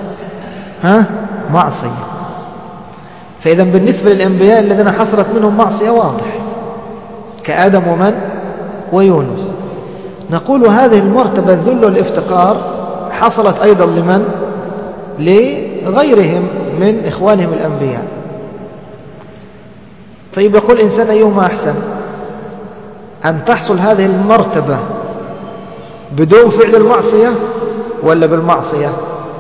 معصية. فإذا بالنسبة للأنبياء الذين حصلت منهم معصية واضح، كآدم ومن؟ ويونس. نقول هذه المرتبة الذل والافتقار حصلت أيضا لمن؟ لغيرهم من إخوانهم الأنبياء. طيب، يقول إنسان أيهما أحسن؟ أن تحصل هذه المرتبة بدون فعل المعصية ولا بالمعصية؟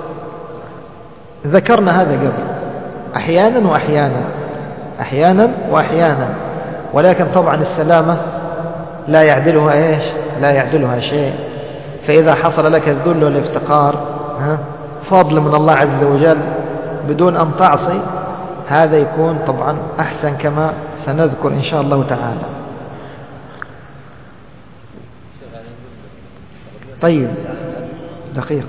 ذكرنا هذا قبل، أحيانا وأحيانا، أحيانا وأحيانا، ولكن طبعا السلامة لا يعدلها إيش؟ لا يعدلها شيء. فإذا حصل لك الذل والافتقار فضل من الله عز وجل بدون أن تعصي، هذا يكون طبعا أحسن كما سنذكر إن شاء الله تعالى. طيب دقيقة.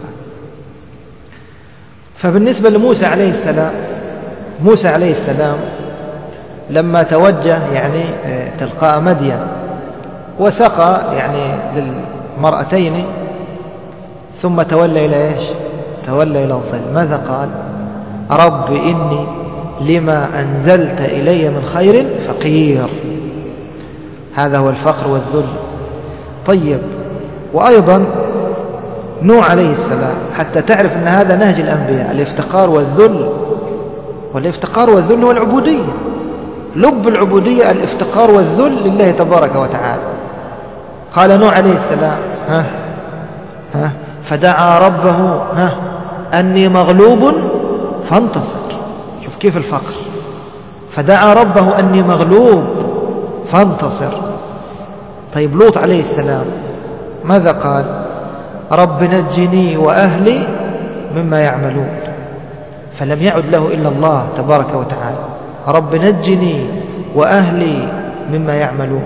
فبالنسبة لموسى عليه السلام، موسى عليه السلام لما توجه يعني تلقاء مدين وسقى يعني للمرأتين ثم تولى إلى إيش؟ تولى إلى الظل. ماذا قال؟ رب إني لما أنزلت إلي من خير فقير. هذا هو الفقر والذل. طيب، وأيضا نوح عليه السلام، حتى تعرف أن هذا نهج الأنبياء، الافتقار والذل. والافتقار والذل هو العبودية، لب العبودية الافتقار والذل لله تبارك وتعالى. قال نوح عليه السلام فدعا ربه أني مغلوب فانتصر. شوف كيف الفقر. فدعا ربه أني مغلوب فانتصر. طيب لوط عليه السلام ماذا قال؟ رب نجني وأهلي مما يعملون. فلم يعد له إلا الله تبارك وتعالى. رب نجني وأهلي مما يعملون.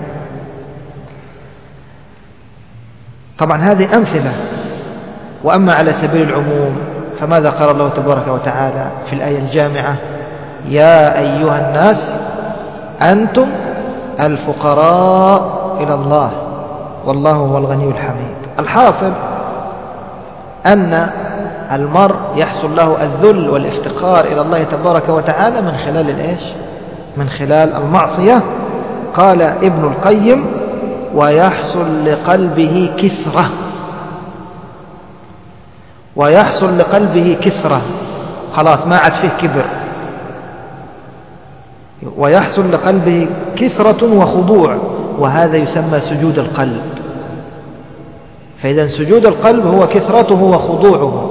طبعا هذه أمثلة. وأما على سبيل العموم فماذا قال الله تبارك وتعالى في الآية الجامعة؟ يا أيها الناس أنتم الفقراء إلى الله والله هو الغني الحميد. الحاصل أن المرء يحصل له الذل والافتقار إلى الله تبارك وتعالى من خلال الإيش؟ من خلال المعصية. قال ابن القيم ويحصل لقلبه كسرة. ويحصل لقلبه كسرة، خلاص ما عاد فيه كبر. ويحصل لقلبه كسرة وخضوع، وهذا يسمى سجود القلب. فإذا سجود القلب هو كسرته وخضوعه،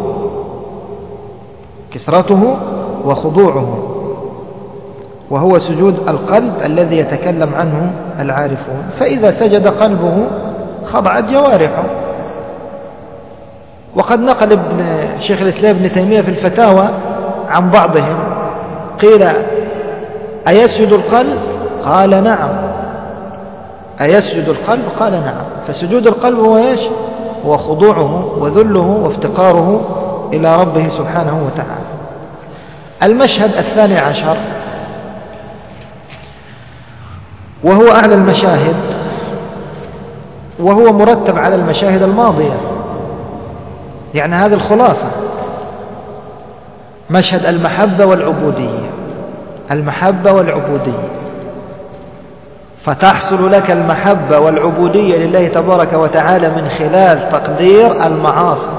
كسرته وخضوعه، وهو سجود القلب الذي يتكلم عنه العارفون. فإذا سجد قلبه خضعت جوارحه. وقد نقل ابن شيخ الإسلام ابن تيمية في الفتاوى عن بعضهم قيل أيسجد القلب؟ قال نعم. أيسجد القلب؟ قال نعم. فسجود القلب هو إيش؟ هو خضوعه وذله وافتقاره إلى ربه سبحانه وتعالى. المشهد الثاني عشر وهو أعلى المشاهد، وهو مرتب على المشاهد الماضية، يعني هذه الخلاصة: مشهد المحبة والعبودية. المحبة والعبودية، فتحصل لك المحبة والعبودية لله تبارك وتعالى من خلال تقدير المعاصي.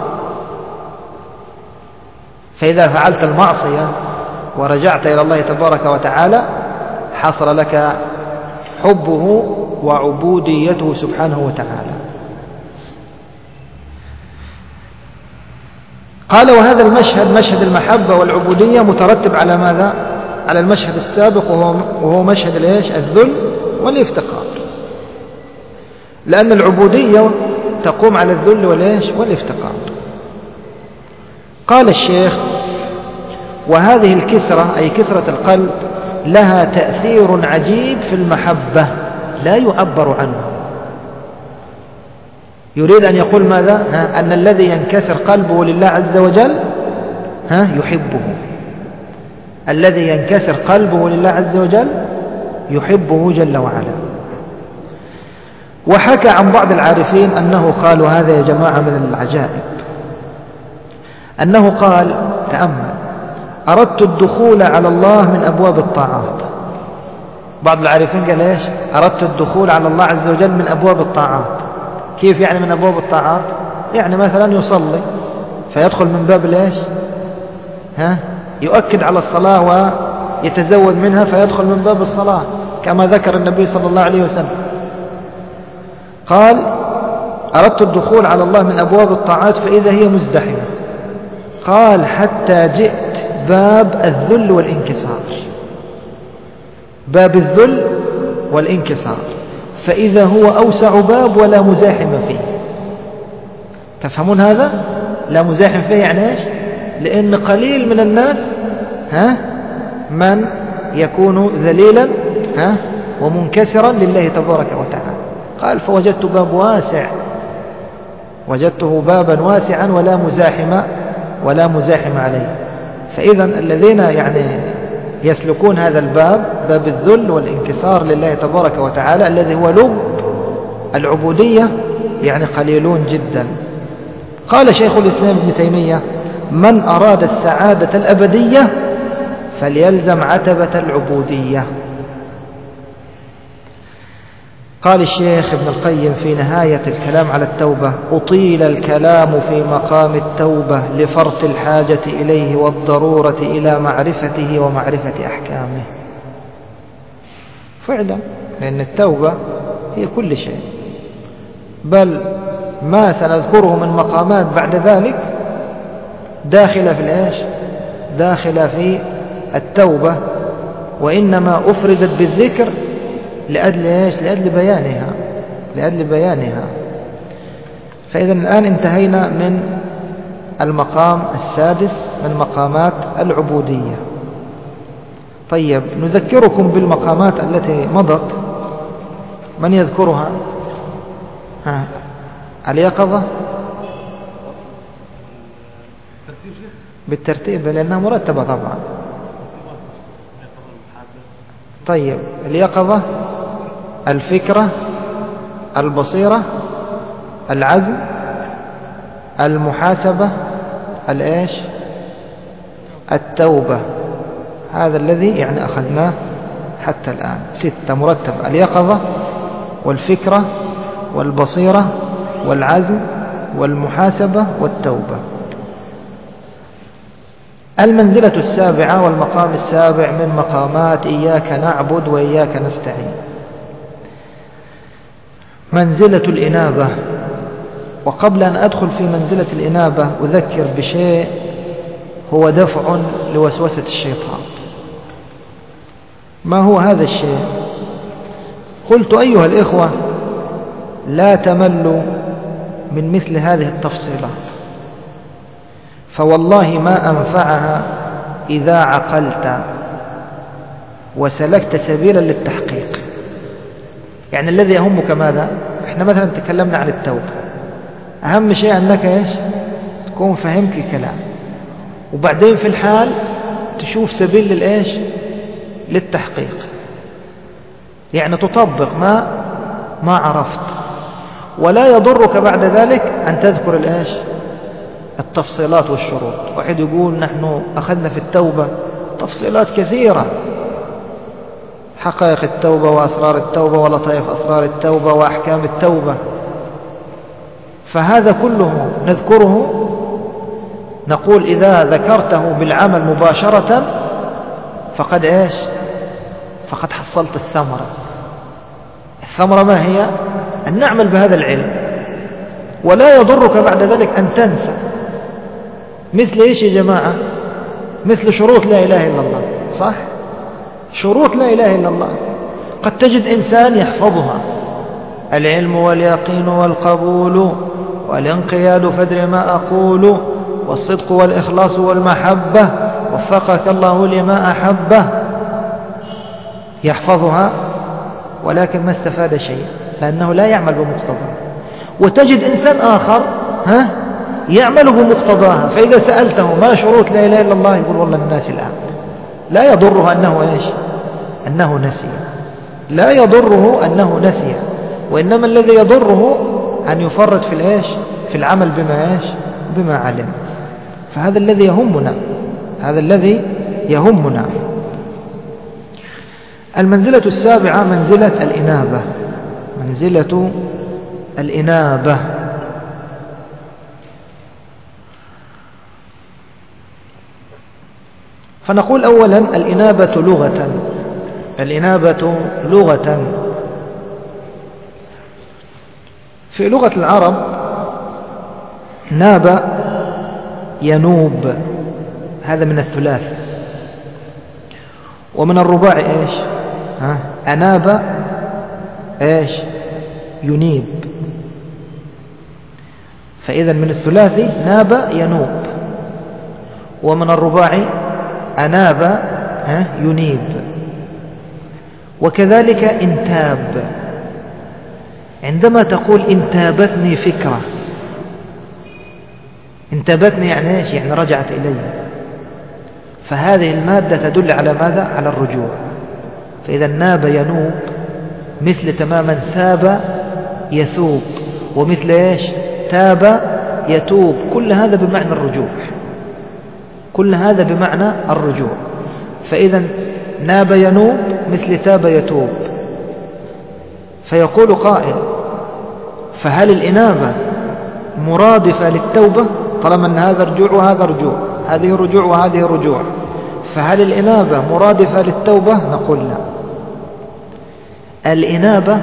فإذا فعلت المعصية ورجعت إلى الله تبارك وتعالى حصل لك حبه وعبوديته سبحانه وتعالى. قال وهذا المشهد، مشهد المحبة والعبودية، مترتب على ماذا؟ على المشهد السابق، وهو مشهد الإيش؟ الذل والافتقار. لأن العبودية تقوم على الذل والإيش؟ والافتقار. قال الشيخ وهذه الكسرة، أي كسرة القلب، لها تأثير عجيب في المحبة لا يعبر عنه. يريد أن يقول ماذا؟ أن الذي ينكسر قلبه لله عز وجل يحبه. الذي ينكسر قلبه لله عز وجل يحبه جل وعلا. وحكى عن بعض العارفين أنه قالوا هذا يا جماعة من العجائب، أنه قال: تأمل، أردت الدخول على الله من أبواب الطاعات. بعض العارفين قال إيش؟ أردت الدخول على الله عز وجل من أبواب الطاعات. كيف يعني من أبواب الطاعات؟ يعني مثلا يصلي فيدخل من باب الإيش؟ يؤكد على الصلاة ويتزود منها فيدخل من باب الصلاة، كما ذكر النبي صلى الله عليه وسلم. قال: أردت الدخول على الله من أبواب الطاعات فإذا هي مزدحمة. قال: حتى جئت باب الذل والانكسار، باب الذل والانكسار، فإذا هو أوسع باب ولا مزاحم فيه. تفهمون هذا؟ لا مزاحم فيه يعني إيش؟ لأن قليل من الناس من يكون ذليلا ومنكسرا لله تبارك وتعالى. قال فوجدت باب واسع، وجدته بابا واسعا ولا مزاحم عليه. فإذا الذين يعني يسلكون هذا الباب، باب الذل والانكسار لله تبارك وتعالى الذي هو لب العبودية، يعني قليلون جدا. قال شيخ الإسلام ابن تيمية: من أراد السعادة الأبدية فليلزم عتبة العبودية. قال الشيخ ابن القيم في نهاية الكلام على التوبة: أطيل الكلام في مقام التوبة لفرط الحاجة إليه والضرورة إلى معرفته ومعرفة أحكامه. فعلا لأن التوبة هي كل شيء، بل ما سنذكره من مقامات بعد ذلك داخلة في التوبة، وإنما أفردت بالذكر لأجل بيانها. فإذا الآن انتهينا من المقام السادس من مقامات العبودية. طيب نذكركم بالمقامات التي مضت. من يذكرها؟ اليقظة بالترتيب لأنها مرتبة طبعا. طيب اليقظة، الفكرة، البصيرة، العزم، المحاسبة، التوبة. هذا الذي يعني أخذناه حتى الآن 6 مرتب: اليقظة والفكرة والبصيرة والعزم والمحاسبة والتوبة. المنزلة السابعة والمقام السابع من مقامات إياك نعبد وإياك نستعين، منزلة الإنابة. وقبل أن أدخل في منزلة الإنابة أذكر بشيء هو دفع لوسوسة الشيطان. ما هو هذا الشيء؟ قلت أيها الإخوة لا تملوا من مثل هذه التفصيلات، فوالله ما أنفعها إذا عقلت وسلكت سبيلا للتحقيق. يعني الذي يهمك ماذا؟ احنا مثلا تكلمنا عن التوبة، أهم شيء أنك تكون فهمت الكلام، وبعدين في الحال تشوف سبيل للتحقيق، يعني تطبق ما عرفت. ولا يضرك بعد ذلك أن تذكر التفصيلات والشروط. واحد يقول نحن أخذنا في التوبة تفصيلات كثيرة، حقائق التوبة وأسرار التوبة ولطائف أسرار التوبة وأحكام التوبة، فهذا كله نذكره، نقول إذا ذكرته بالعمل مباشرة فقد فقد حصلت الثمرة. الثمرة ما هي؟ أن نعمل بهذا العلم، ولا يضرك بعد ذلك أن تنسى. مثل إيش يا جماعة؟ مثل شروط لا إله إلا الله، صح؟ شروط لا إله إلا الله قد تجد إنسان يحفظها: العلم واليقين والقبول والانقياد فادر ما أقول والصدق والإخلاص والمحبة وفقك الله لما أحبه. يحفظها ولكن ما استفاد شيء لأنه لا يعمل بمقتضاها. وتجد إنسان آخر يعمل بمقتضاها، فإذا سألته ما شروط لا إله إلا الله يقول والله الناس الآن. لا يضره أنه نسي، لا يضره أنه نسي، وإنما الذي يضره أن يفرط في العمل بما علم. فهذا الذي يهمنا. المنزلة السابعة منزلة الإنابة. فنقول أولا الإنابة لغة في لغة العرب ناب ينوب، هذا من الثلاث. ومن الرباع أناب ينيب. فإذا من الثلاثي ناب ينوب، ومن الرباع أناب ينيب. وكذلك إن تاب. عندما تقول إن تابتني فكرة، إن تابتني يعني إيش؟ يعني رجعت إلي، فهذه المادة تدل على ماذا؟ على الرجوع. فإذا ناب ينوب مثل تماما ثاب يثوب، ومثل إيش؟ تاب يتوب. كل هذا بمعنى الرجوع، كل هذا بمعنى الرجوع. فإذا ناب ينوب مثل تاب يتوب. فيقول قائل: فهل الإنابة مرادفة للتوبة؟ طالما أن هذا رجوع وهذا رجوع، هذه رجوع وهذه رجوع، فهل الإنابة مرادفة للتوبة؟ نقول لا. الإنابة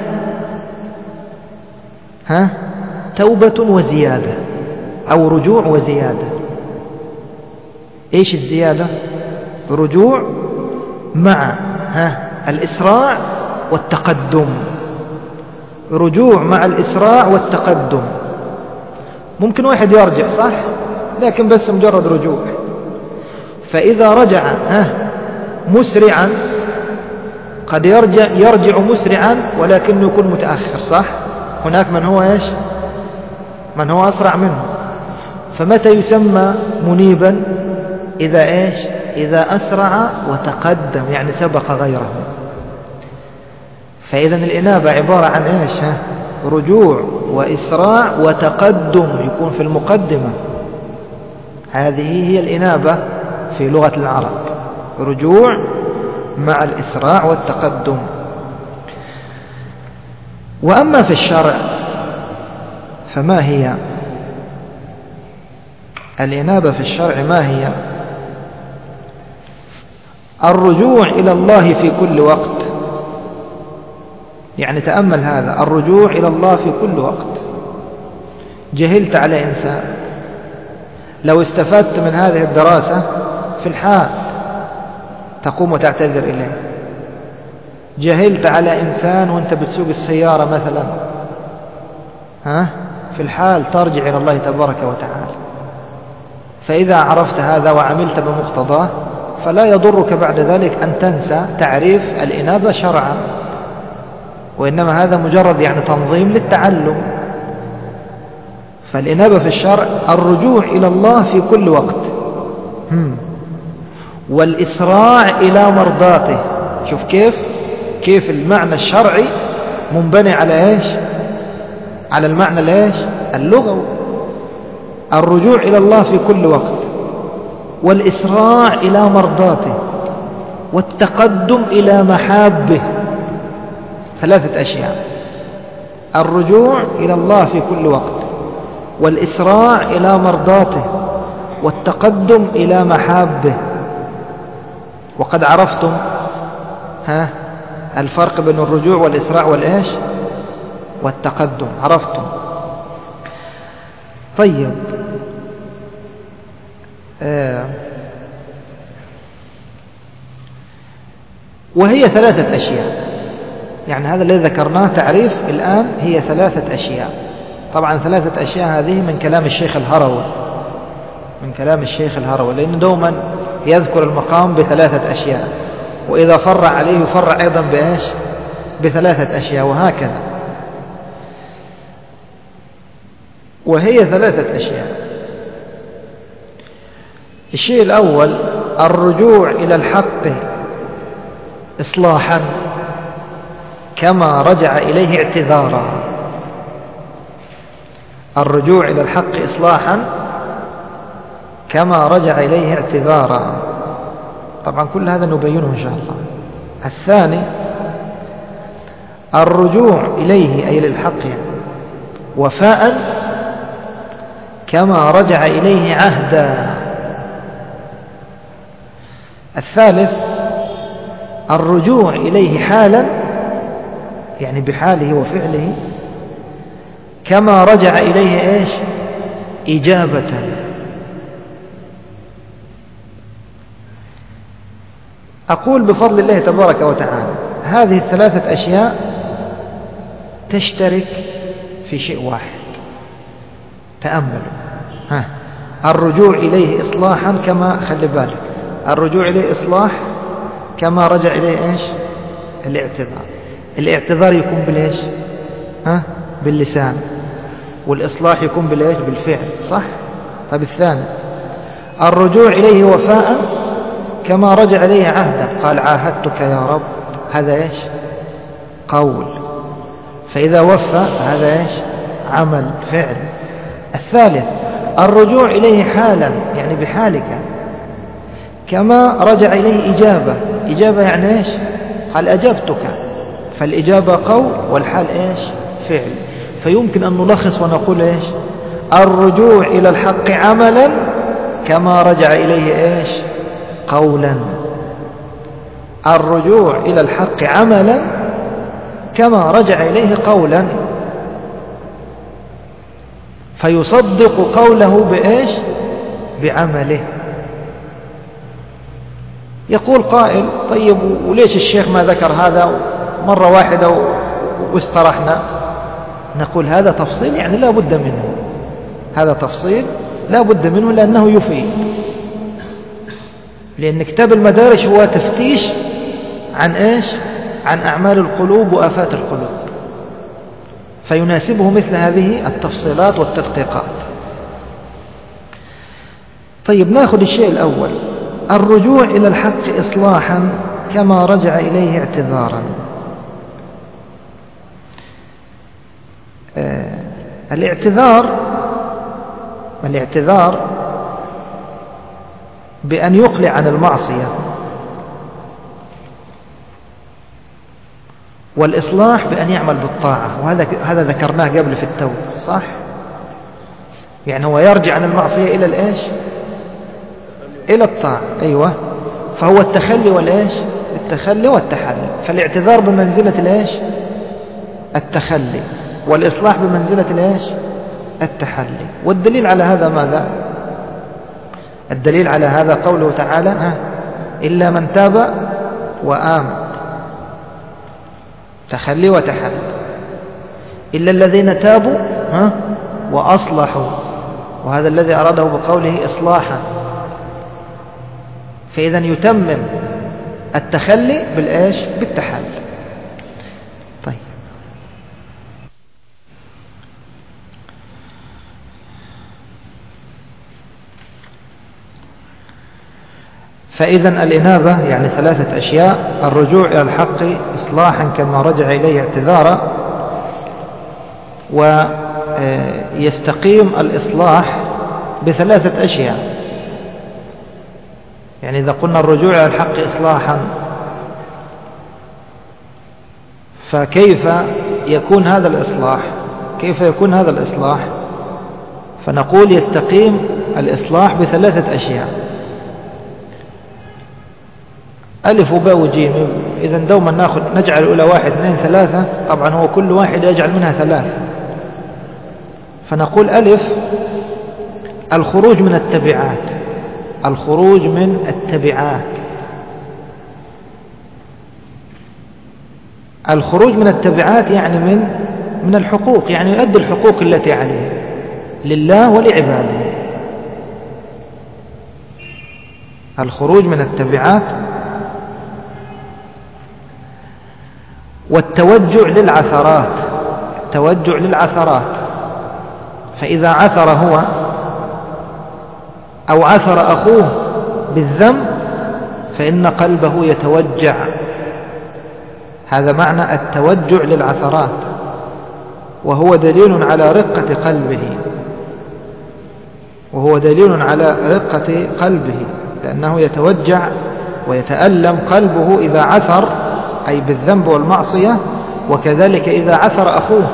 توبة وزيادة، أو رجوع وزيادة. إيش الزيادة؟ رجوع مع الإسراع والتقدم، رجوع مع الإسراع والتقدم. ممكن واحد يرجع صح، لكن بس مجرد رجوع. فإذا رجع مسرعا، قد يرجع مسرعا ولكنه يكون متأخر صح. هناك من هو إيش؟ من هو أسرع منه. فمتى يسمى منيبا؟ إذا إيش؟ إذا أسرع وتقدم، يعني سبق غيره. فإذا الإنابة عبارة عن إيش؟ رجوع وإسراع وتقدم، يكون في المقدمة. هذه هي الإنابة في لغة العرب، رجوع مع الإسراع والتقدم. وأما في الشرع فما هي الإنابة في الشرع؟ ما هي؟ الرجوع إلى الله في كل وقت. يعني تأمل هذا، الرجوع إلى الله في كل وقت. جهلت على إنسان، لو استفدت من هذه الدراسة في الحال تقوم وتعتذر إليه. جهلت على إنسان وأنت بتسوق السيارة مثلا، في الحال ترجع إلى الله تبارك وتعالى. فإذا عرفت هذا وعملت بمقتضاه فلا يضرك بعد ذلك أن تنسى تعريف الإنابة شرعا، وإنما هذا مجرد يعني تنظيم للتعلم. فالإنابة في الشرع الرجوع إلى الله في كل وقت، والإسراع إلى مرضاته. شوف كيف المعنى الشرعي منبني على إيش؟ على المعنى الإيش؟ اللغوي. الرجوع إلى الله في كل وقت، والإسراع إلى مرضاته، والتقدم إلى محابه. ثلاثة أشياء: الرجوع إلى الله في كل وقت، والإسراع إلى مرضاته، والتقدم إلى محابه. وقد عرفتم الفرق بين الرجوع والإسراع والإيش؟ والتقدم، عرفتم. طيب، وهي ثلاثة أشياء. يعني هذا الذي ذكرناه تعريف الآن هي ثلاثة أشياء. طبعا ثلاثة أشياء هذه من كلام الشيخ الهروي، من كلام الشيخ الهروي، لأنه دوما يذكر المقام بثلاثة أشياء، وإذا فرع عليه يفرع أيضا بإيش؟ بثلاثة أشياء، وهكذا. وهي ثلاثة أشياء. الشيء الأول الرجوع إلى الحق إصلاحا كما رجع إليه اعتذارا. الرجوع إلى الحق إصلاحا كما رجع إليه اعتذارا. طبعا كل هذا نبينه إن شاء الله. الثاني الرجوع إليه أي للحق وفاء كما رجع إليه عهدا. الثالث الرجوع إليه حالا، يعني بحاله وفعله، كما رجع إليه إيش؟ إجابة. أقول بفضل الله تبارك وتعالى هذه الثلاثة أشياء تشترك في شيء واحد. تأملوا، الرجوع إليه إصلاحا كما، خلي بالك، الرجوع إليه إصلاح كما رجع إليه إيش؟ الاعتذار يكون بالإيش؟ باللسان، والإصلاح يكون بالإيش؟ بالفعل، صح؟ طيب الثاني الرجوع إليه وفاء كما رجع إليه عهدا، قال عاهدتك يا رب، هذا إيش؟ قول، فإذا وفى هذا إيش؟ عمل، فعل. الثالث الرجوع إليه حالا، يعني بحالك، كما رجع إليه إجابة يعني إيش؟ قال أجبتك، فالإجابة قول والحال إيش؟ فعل. فيمكن أن نلخص ونقول إيش؟ الرجوع إلى الحق عملا كما رجع إليه إيش؟ قولا. الرجوع إلى الحق عملا كما رجع إليه قولا، فيصدق قوله بإيش؟ بعمله. يقول قائل طيب وليش الشيخ ما ذكر هذا مرة واحدة واسترحنا؟ نقول هذا تفصيل يعني لا بد منه، هذا تفصيل لا بد منه لأنه يفيد، لأن كتاب المدارج هو تفتيش عن إيش؟ عن أعمال القلوب وآفات القلوب، فيناسبه مثل هذه التفصيلات والتدقيقات. طيب نأخذ الشيء الأول، الرجوع إلى الحق إصلاحا كما رجع إليه اعتذارا. الاعتذار بأن يقلع عن المعصية، والإصلاح بأن يعمل بالطاعة، وهذا ذكرناه قبل في التوبة، صح؟ يعني هو يرجع عن المعصية إلى الإيش؟ إلى الطاعة، أيوة. فهو التخلي والإيش؟ التخلي والتحلي. فالاعتذار بمنزلة الإيش؟ التخلي، والإصلاح بمنزلة الإيش؟ التحلي. والدليل على هذا ماذا؟ الدليل على هذا قوله تعالى إلا من تاب وآمن، تخلي وتحلي. إلا الذين تابوا وأصلحوا، وهذا الذي أراده بقوله إصلاحا. فإذا يتمم التخلي بالإيش؟ بالتحلي. طيب فإذا الإنابة يعني ثلاثة أشياء: الرجوع إلى الحق إصلاحا كما رجع إليه اعتذارا، ويستقيم الإصلاح بثلاثة أشياء. يعني إذا قلنا الرجوع إلى الحق إصلاحا، فكيف يكون هذا الإصلاح؟ كيف يكون هذا الإصلاح؟ فنقول يستقيم الإصلاح بثلاثة أشياء: ألف وباء وجيم. إذا دوما نجعل الأولى 1 2 3، طبعا هو كل واحد يجعل منها 3. فنقول ألف الخروج من التبعات، الخروج من التبعات. الخروج من التبعات يعني من الحقوق، يعني يؤدي الحقوق التي عليه لله ولعباده. الخروج من التبعات والتوجع للعثرات، التوجع للعثرات. فإذا عثر هو أو عثر أخوه بالذنب فإن قلبه يتوجع، هذا معنى التوجع للعثرات، وهو دليل على رقة قلبه، وهو دليل على رقة قلبه، لأنه يتوجع ويتألم قلبه إذا عثر، أي بالذنب والمعصية، وكذلك إذا عثر أخوه.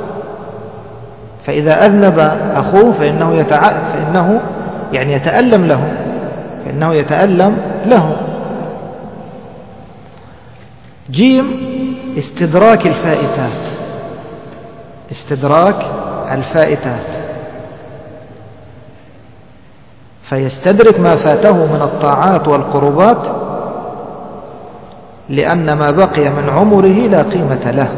فإذا أذنب أخوه فإنه يعني يتألم له، فإنه يتألم له. جيم استدراك الفائتات، استدراك الفائتات، فيستدرك ما فاته من الطاعات والقربات، لأن ما بقي من عمره لا قيمة له.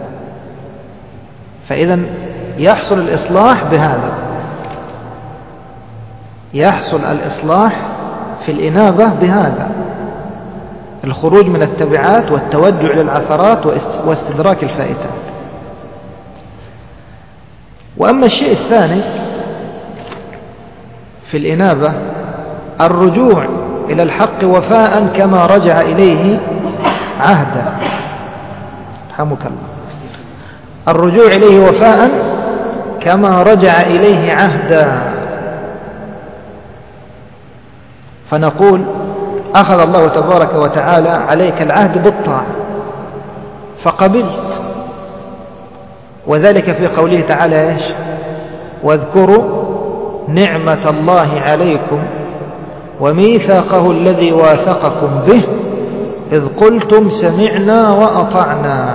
فإذا يحصل الإصلاح بهذا، يحصل الإصلاح في الإنابة بهذا. الخروج من التبعات والتوجع للعثرات واستدراك الفائتات. وأما الشيء الثاني في الإنابة الرجوع إلى الحق وفاء كما رجع إليه عهدا. رحمك الله. الرجوع إليه وفاء كما رجع إليه عهدا. فنقول أخذ الله تبارك وتعالى عليك العهد بالطاعة فقبلت، وذلك في قوله تعالى إيش؟ واذكروا نعمة الله عليكم وميثاقه الذي واثقكم به إذ قلتم سمعنا وأطعنا.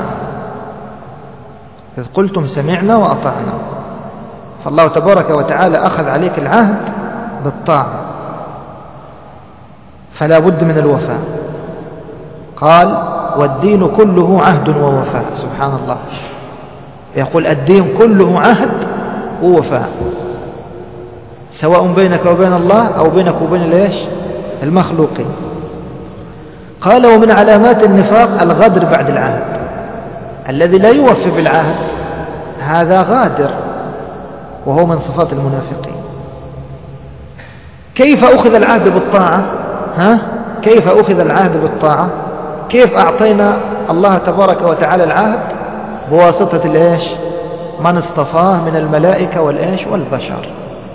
إذ قلتم سمعنا وأطعنا. فالله تبارك وتعالى أخذ عليك العهد بالطاعة، فلا بد من الوفاء. قال والدين كله عهد ووفاء. سبحان الله، يقول الدين كله عهد ووفاء، سواء بينك وبين الله أو بينك وبين المخلوقين. قال ومن علامات النفاق الغدر بعد العهد. الذي لا يوفي بالعهد هذا غادر، وهو من صفات المنافقين. كيف أخذ العهد بالطاعة؟ كيف أخذ العهد بالطاعة؟ كيف أعطينا الله تبارك وتعالى العهد؟ بواسطة من اصطفاه من الملائكة والبشر.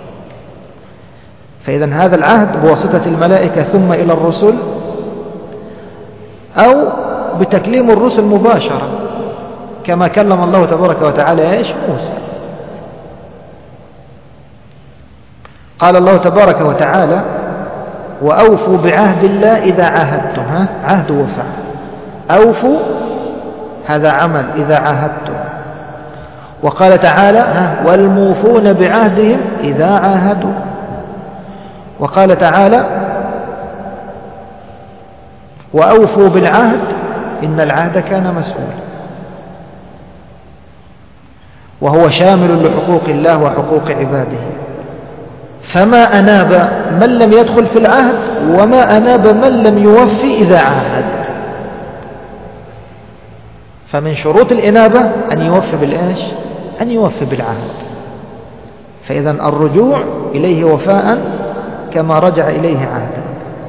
فإذا هذا العهد بواسطة الملائكة ثم إلى الرسل، أو بتكليم الرسل مباشرة كما كلم الله تبارك وتعالى موسى. قال الله تبارك وتعالى وأوفوا بعهد الله إذا عاهدتم. عهد وفاء. أوفوا هذا عمل إذا عاهدتم. وقال تعالى والموفون بعهدهم إذا عاهدوا. وقال تعالى وأوفوا بالعهد إن العهد كان مسؤولا. وهو شامل لحقوق الله وحقوق عباده. فما أناب من لم يدخل في العهد، وما أناب من لم يوفي إذا عاهد. فمن شروط الإنابة أن يوفي أن يوفي بالعهد. فإذا الرجوع إليه وفاء كما رجع إليه عهدا.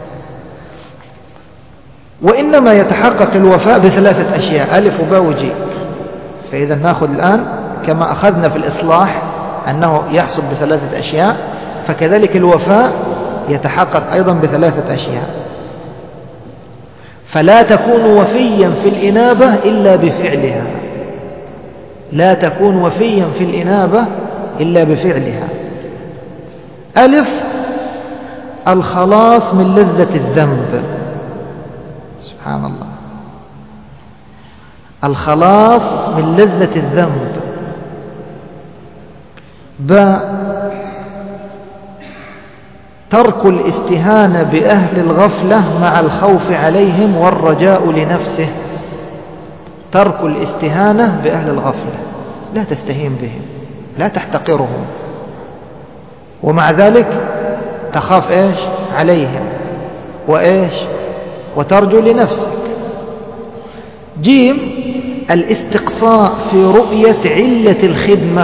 وإنما يتحقق الوفاء بثلاثة أشياء، ألف وباء وجيم. فإذا نأخذ الآن كما أخذنا في الإصلاح أنه يحصل بثلاثة أشياء، فكذلك الوفاء يتحقق أيضا بثلاثة أشياء. فلا تكون وفيا في الإنابة إلا بفعلها. لا تكون وفيا في الإنابة إلا بفعلها. ألف الخلاص من لذة الذنب. سبحان الله، الخلاص من لذة الذنب. باء ترك الاستهانة بأهل الغفلة مع الخوف عليهم والرجاء لنفسه. ترك الاستهانة بأهل الغفلة، لا تستهين بهم، لا تحتقرهم، ومع ذلك تخاف عليهم وترجو لنفسك. جيم الاستقصاء في رؤية علة الخدمة.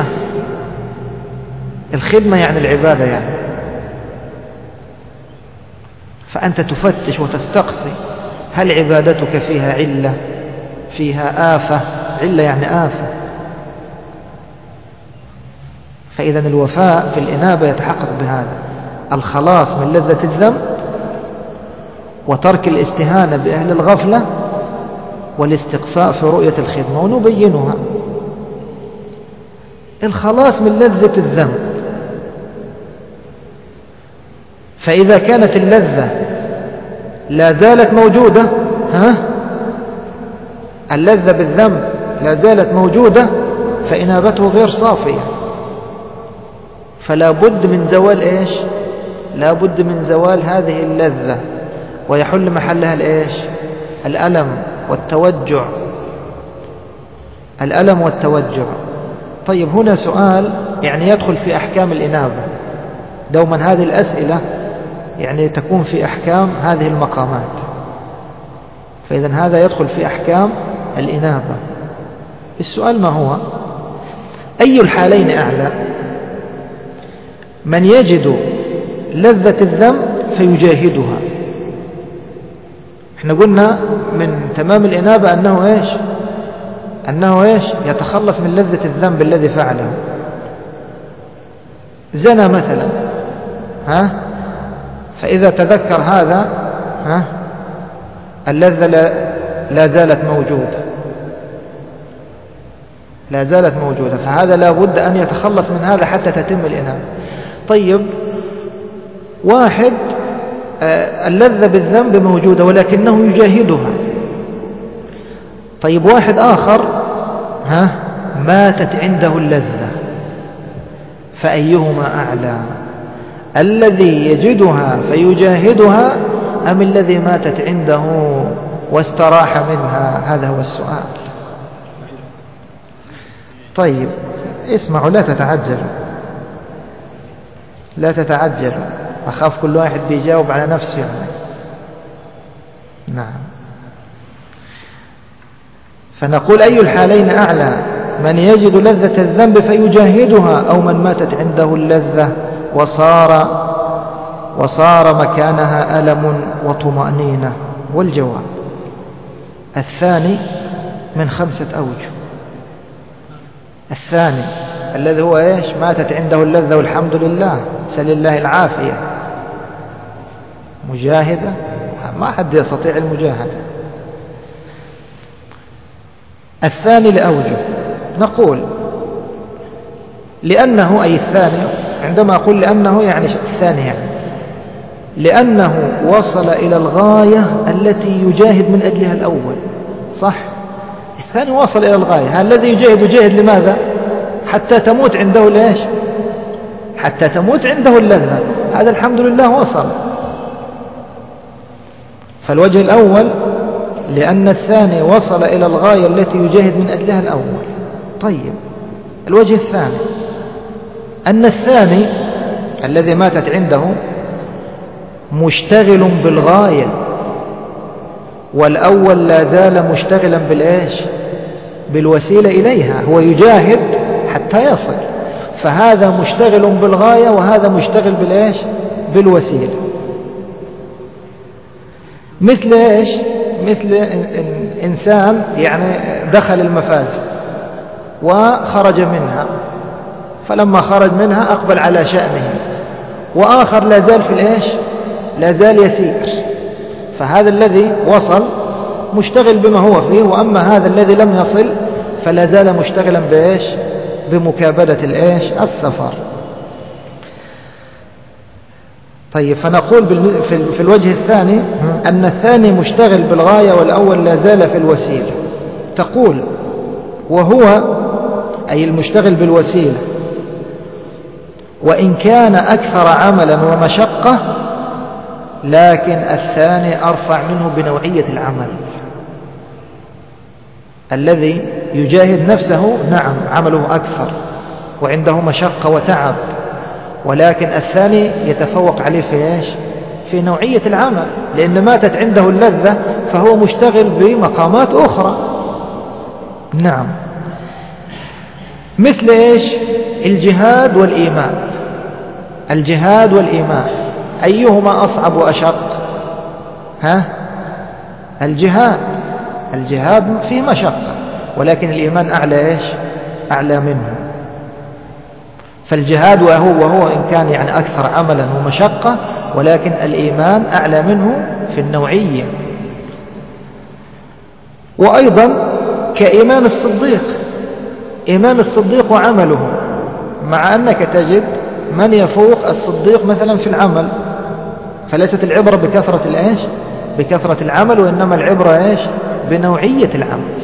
الخدمة يعني العبادة فأنت تفتش وتستقصي هل عبادتك فيها علة، فيها آفة. علة يعني آفة. فإذا الوفاء في الإنابة يتحقق بهذا: الخلاص من لذة الذنب، وترك الاستهانة بأهل الغفلة، والاستقصاء في رؤية الخدمة. ونبينها. الخلاص من لذة الذنب، فإذا كانت اللذة لا زالت موجودة، اللذة بالذنب لا زالت موجودة، فإنابته غير صافية. فلا بد من زوال لا بد من زوال هذه اللذة، ويحل محلها الألم والتوجع. الألم والتوجع. طيب هنا سؤال يدخل في أحكام الإنابة. دوما هذه الأسئلة تكون في أحكام هذه المقامات. فإذا هذا يدخل في أحكام الإنابة. السؤال ما هو؟ أي الحالين أعلى؟ من يجد لذة الذنب فيجاهدها. احنا قلنا من تمام الإنابة أنه إيش يتخلص من لذة الذنب الذي فعله. زنا مثلا، فإذا تذكر هذا اللذة لا زالت موجودة، فهذا لا بد أن يتخلص من هذا حتى تتم الإنابة. طيب، واحد اللذة بالذنب موجودة ولكنه يجاهدها. طيب، واحد آخر ماتت عنده اللذة، فأيهما أعلى؟ الذي يجدها فيجاهدها أم الذي ماتت عنده واستراح منها؟ هذا هو السؤال. طيب، اسمعوا، لا تتعجلوا، أخاف كل واحد بيجاوب على نفسه يعني. نعم. فنقول أي الحالين أعلى؟ من يجد لذة الذنب فيجاهدها، أو من ماتت عنده اللذة وصار مكانها ألم وطمأنينة؟ والجواب الثاني من 5 أوجه. الثاني الذي هو ماتت عنده اللذة والحمد لله، سل الله العافية، مجاهدة، ما حد يستطيع المجاهدة. الثاني لأوجه، نقول لأنه، أي الثاني، عندما أقول لأنه يعني الثاني لأنه وصل إلى الغاية التي يجاهد من أجلها الأول. صح؟ الثاني وصل إلى الغاية. الذي يجاهد لماذا؟ حتى تموت عنده حتى تموت عنده اللذة. هذا الحمد لله وصل. فالوجه الأول لأن الثاني وصل إلى الغاية التي يجاهد من أجلها الأول. طيب، الوجه الثاني أن الثاني الذي ماتت عنده مشتغل بالغاية، والأول لا زال مشتغلا بالوسيلة إليها. هو يجاهد حتى يصل، فهذا مشتغل بالغاية وهذا مشتغل بالوسيلة. مثل إنسان يعني دخل المفازة وخرج منها، فلما خرج منها أقبل على شأنه، وآخر لا زال لا زال يسير. فهذا الذي وصل مشتغل بما هو فيه، وأما هذا الذي لم يصل فلا زال مشتغلا بمكابدة السفر. طيب، فنقول في الوجه الثاني أن الثاني مشتغل بالغاية والأول لا زال في الوسيلة. تقول وهو أي المشتغل بالوسيلة وإن كان أكثر عملا ومشقة، لكن الثاني أرفع منه بنوعية العمل. الذي يجاهد نفسه نعم عمله أكثر وعنده مشقة وتعب، ولكن الثاني يتفوق عليه في نوعية العمل، لأن ماتت عنده اللذة فهو مشتغل بمقامات أخرى. نعم. مثل الجهاد والإيمان. الجهاد والإيمان أيهما أصعب وأشق؟ الجهاد فيه مشقة، ولكن الإيمان أعلى منه. فالجهاد وهو إن كان يعني أكثر عملا ومشقة، ولكن الإيمان أعلى منه في النوعية. وأيضا كإيمان الصديق، إيمان الصديق وعمله، مع أنك تجد من يفوق الصديق مثلا في العمل، فليست العبرة بكثرة العمل، وإنما العبرة بنوعية العمل.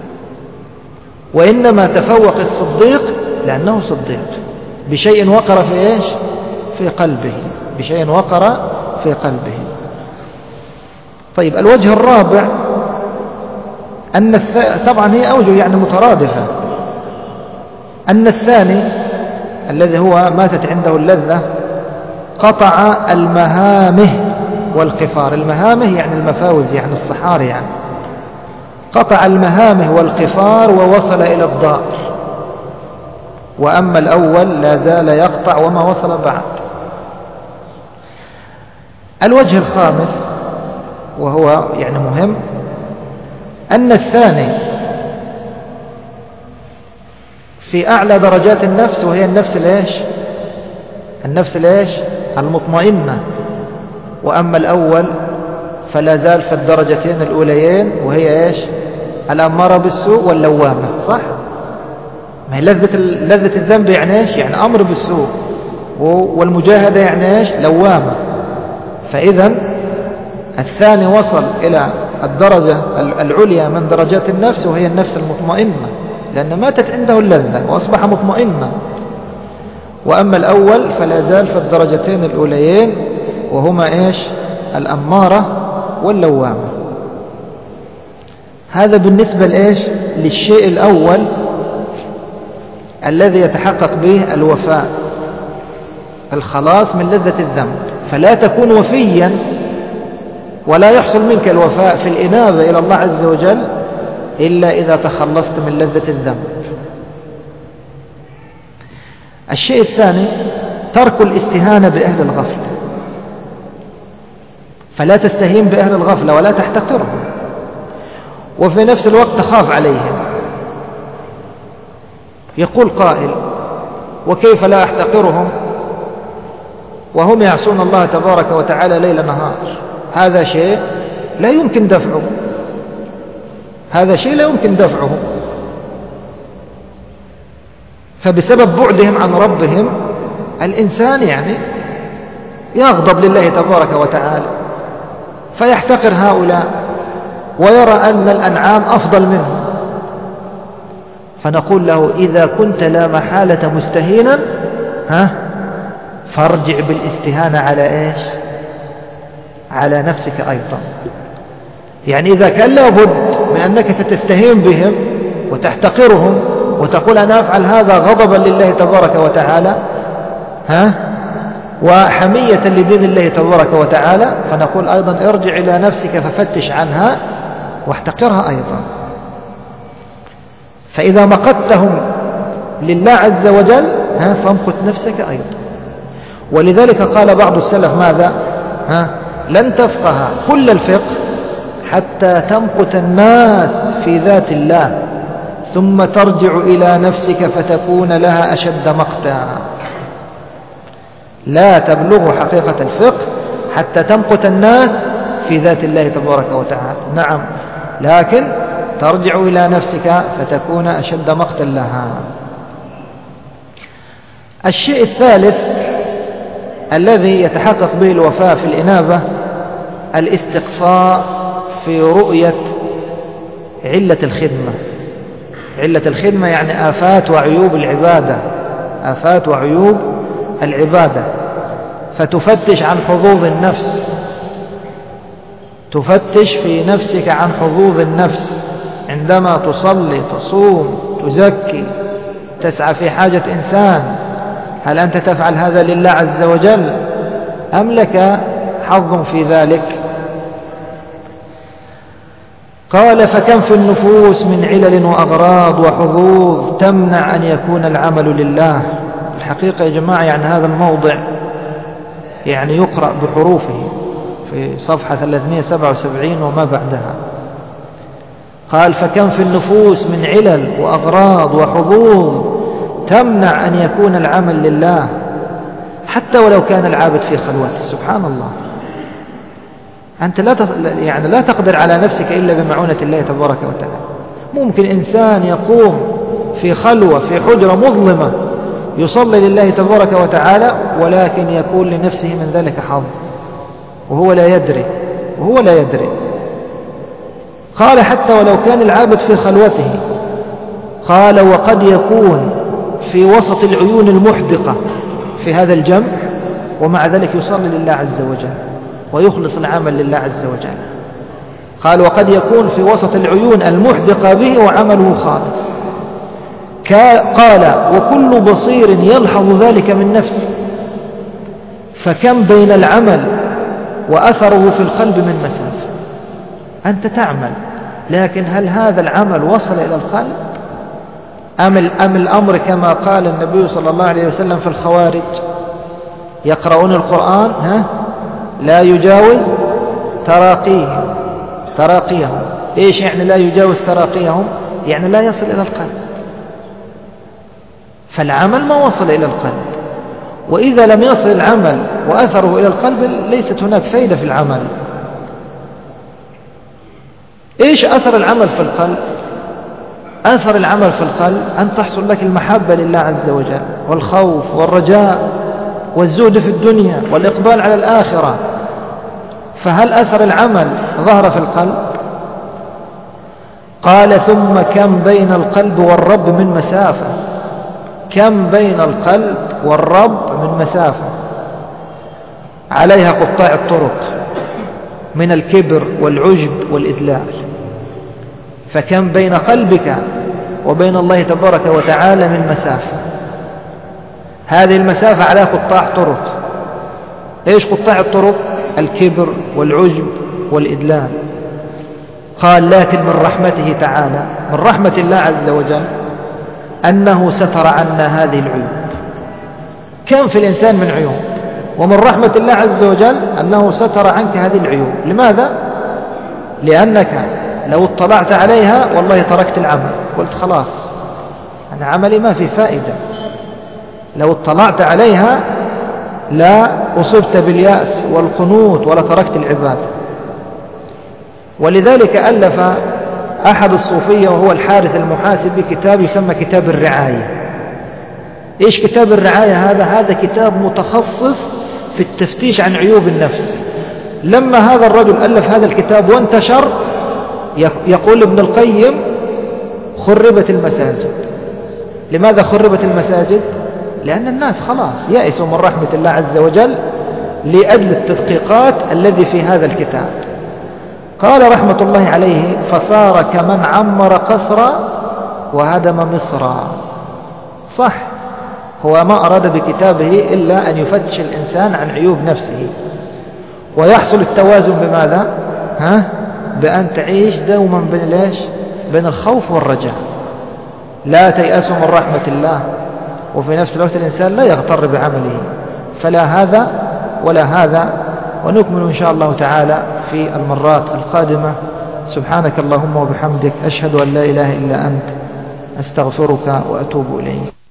وإنما تفوق الصديق لأنه صديق بشيء وقر في قلبه، بشيء وقر في قلبه. طيب، الوجه الرابع أن طبعا هي أوجه يعني مترادفة. أن الثاني الذي هو ماتت عنده اللذة قطع المهامه والقفار. المهامه يعني المفاوز، يعني الصحاري، يعني قطع المهامه والقفار ووصل إلى الضار. وأما الأول لا زال يقطع وما وصل بعد. الوجه الخامس وهو يعني مهم، أن الثاني في أعلى درجات النفس، وهي النفس الإيش؟ النفس الإيش؟ المطمئنة. وأما الأول فلا زال في الدرجتين الأوليين، وهي إيش؟ الأمارة بالسوء واللوامة. صح؟ ما هي لذة الذنب يعني إيش؟ يعني أمر بالسوء، والمجاهدة يعني إيش؟ لوامة. فإذا الثاني وصل إلى الدرجة العليا من درجات النفس، وهي النفس المطمئنة، لأن ماتت عنده اللذة وأصبح مطمئنا. وأما الأول فلا زال في الدرجتين الأوليين، وهما إيش؟ الأمارة واللوامة. هذا بالنسبة لإيش؟ للشيء الأول الذي يتحقق به الوفاء، الخلاص من لذة الذنب. فلا تكون وفيا ولا يحصل منك الوفاء في الإنابة إلى الله عز وجل إلا إذا تخلصت من لذة الذنب. الشيء الثاني ترك الاستهانة بأهل الغفلة، فلا تستهين بأهل الغفلة ولا تحتقرهم، وفي نفس الوقت تخاف عليهم. يقول قائل: وكيف لا أحتقرهم وهم يعصون الله تبارك وتعالى ليل نهار؟ هذا شيء لا يمكن دفعه، هذا شيء لا يمكن دفعه. فبسبب بعدهم عن ربهم الإنسان يعني يغضب لله تبارك وتعالى، فيحتقر هؤلاء ويرى أن الأنعام أفضل منهم. فنقول له: إذا كنت لا محالة مستهينا فارجع بالاستهانة على إيش؟ على نفسك أيضا. يعني إذا كان لابد من أنك ستستهين بهم وتحتقرهم وتقول أنا أفعل هذا غضبا لله تبارك وتعالى وحمية لدين الله تبارك وتعالى، فنقول أيضا ارجع إلى نفسك ففتش عنها واحتقرها أيضا. فإذا مقتهم لله عز وجل فامقت نفسك أيضا. ولذلك قال بعض السلف ماذا؟ لن تفقه كل الفقه حتى تمقت الناس في ذات الله، ثم ترجع إلى نفسك فتكون لها أشد مقتا. لا تبلغ حقيقة الفقه حتى تمقت الناس في ذات الله تبارك وتعالى، نعم، لكن ترجع إلى نفسك فتكون أشد مقتا لها. الشيء الثالث الذي يتحقق به الوفاء في الإنابة الاستقصاء في رؤية علة الخدمة. علة الخدمة يعني آفات وعيوب العبادة، آفات وعيوب العبادة. فتفتش عن حظوظ النفس، تفتش في نفسك عن حظوظ النفس عندما تصلي، تصوم، تزكي، تسعى في حاجة إنسان. هل أنت تفعل هذا لله عز وجل أم لك حظ في ذلك؟ قال: فكم في النفوس من علل وأغراض وحظوظ تمنع أن يكون العمل لله. الحقيقة يا جماعة يعني هذا الموضع يعني يقرأ بحروفه في صفحة 377 وما بعدها. قال: فكم في النفوس من علل وأغراض وحظوظ تمنع أن يكون العمل لله حتى ولو كان العابد في خلوته. سبحان الله، أنت لا تقدر على نفسك إلا بمعونة الله تبارك وتعالى. ممكن إنسان يقوم في خلوة في حجرة مظلمة يصلي لله تبارك وتعالى، ولكن يكون لنفسه من ذلك حظ وهو لا يدري. قال: حتى ولو كان العابد في خلوته. قال: وقد يكون في وسط العيون المحدقة في هذا الجمع، ومع ذلك يصلي لله عز وجل ويخلص العمل لله عز وجل. قال: وقد يكون في وسط العيون المحدقة به وعمله خالص. قال: وكل بصير يلحظ ذلك من نفسه. فكم بين العمل وأثره في القلب من مسافة. أنت تعمل لكن هل هذا العمل وصل إلى القلب أم الأمر كما قال النبي صلى الله عليه وسلم في الخوارج يقرؤون القرآن لا يجاوز تراقيهم. إيش يعني لا يجاوز تراقيهم؟ يعني لا يصل إلى القلب. فالعمل ما وصل إلى القلب، وإذا لم يصل العمل وأثره إلى القلب ليست هناك فائدة في العمل. إيش أثر العمل في القلب؟ أثر العمل في القلب أن تحصل لك المحبة لله عز وجل، والخوف والرجاء والزهد في الدنيا والإقبال على الآخرة. فهل أثر العمل ظهر في القلب؟ قال ثم كم بين القلب والرب من مسافة. كم بين القلب والرب من مسافة عليها قطاع الطرق من الكبر والعجب والإدلال. فكم بين قلبك وبين الله تبارك وتعالى من مسافة. هذه المسافة عليها قطاع طرق. إيش قطاع الطرق؟ الكبر والعجب والإدلال. قال لكن من رحمته تعالى، من رحمة الله عز وجل أنه ستر عنا هذه العيوب. كم في الإنسان من عيوب، ومن رحمة الله عز وجل أنه ستر عنك هذه العيوب. لماذا؟ لأنك لو اطلعت عليها والله تركت العمل، قلت خلاص أنا عملي ما في فائدة. لو اطلعت عليها لا أصبت باليأس والقنوط ولا تركت العبادة. ولذلك ألف أحد الصوفية وهو الحارث المحاسبي كتاب يسمى كتاب الرعاية. إيش كتاب الرعاية هذا؟ هذا كتاب متخصص في التفتيش عن عيوب النفس. لما هذا الرجل ألف هذا الكتاب وانتشر، يقول ابن القيم خربت المساجد. لماذا خربت المساجد؟ لأن الناس خلاص يأسوا من رحمة الله عز وجل لأجل التدقيقات الذي في هذا الكتاب. قال رحمة الله عليه فصار كمن عمر قصرا وهدم مصرا. صح، هو ما أراد بكتابه إلا أن يفتش الإنسان عن عيوب نفسه، ويحصل التوازن بماذا؟ بأن تعيش دوما بين الخوف والرجاء. لا تيأسوا من رحمة الله، وفي نفس الوقت الإنسان لا يغتر بعمله. فلا هذا ولا هذا. ونكمل إن شاء الله تعالى في المرات القادمة. سبحانك اللهم وبحمدك، أشهد أن لا إله إلا أنت، أستغفرك وأتوب إليك.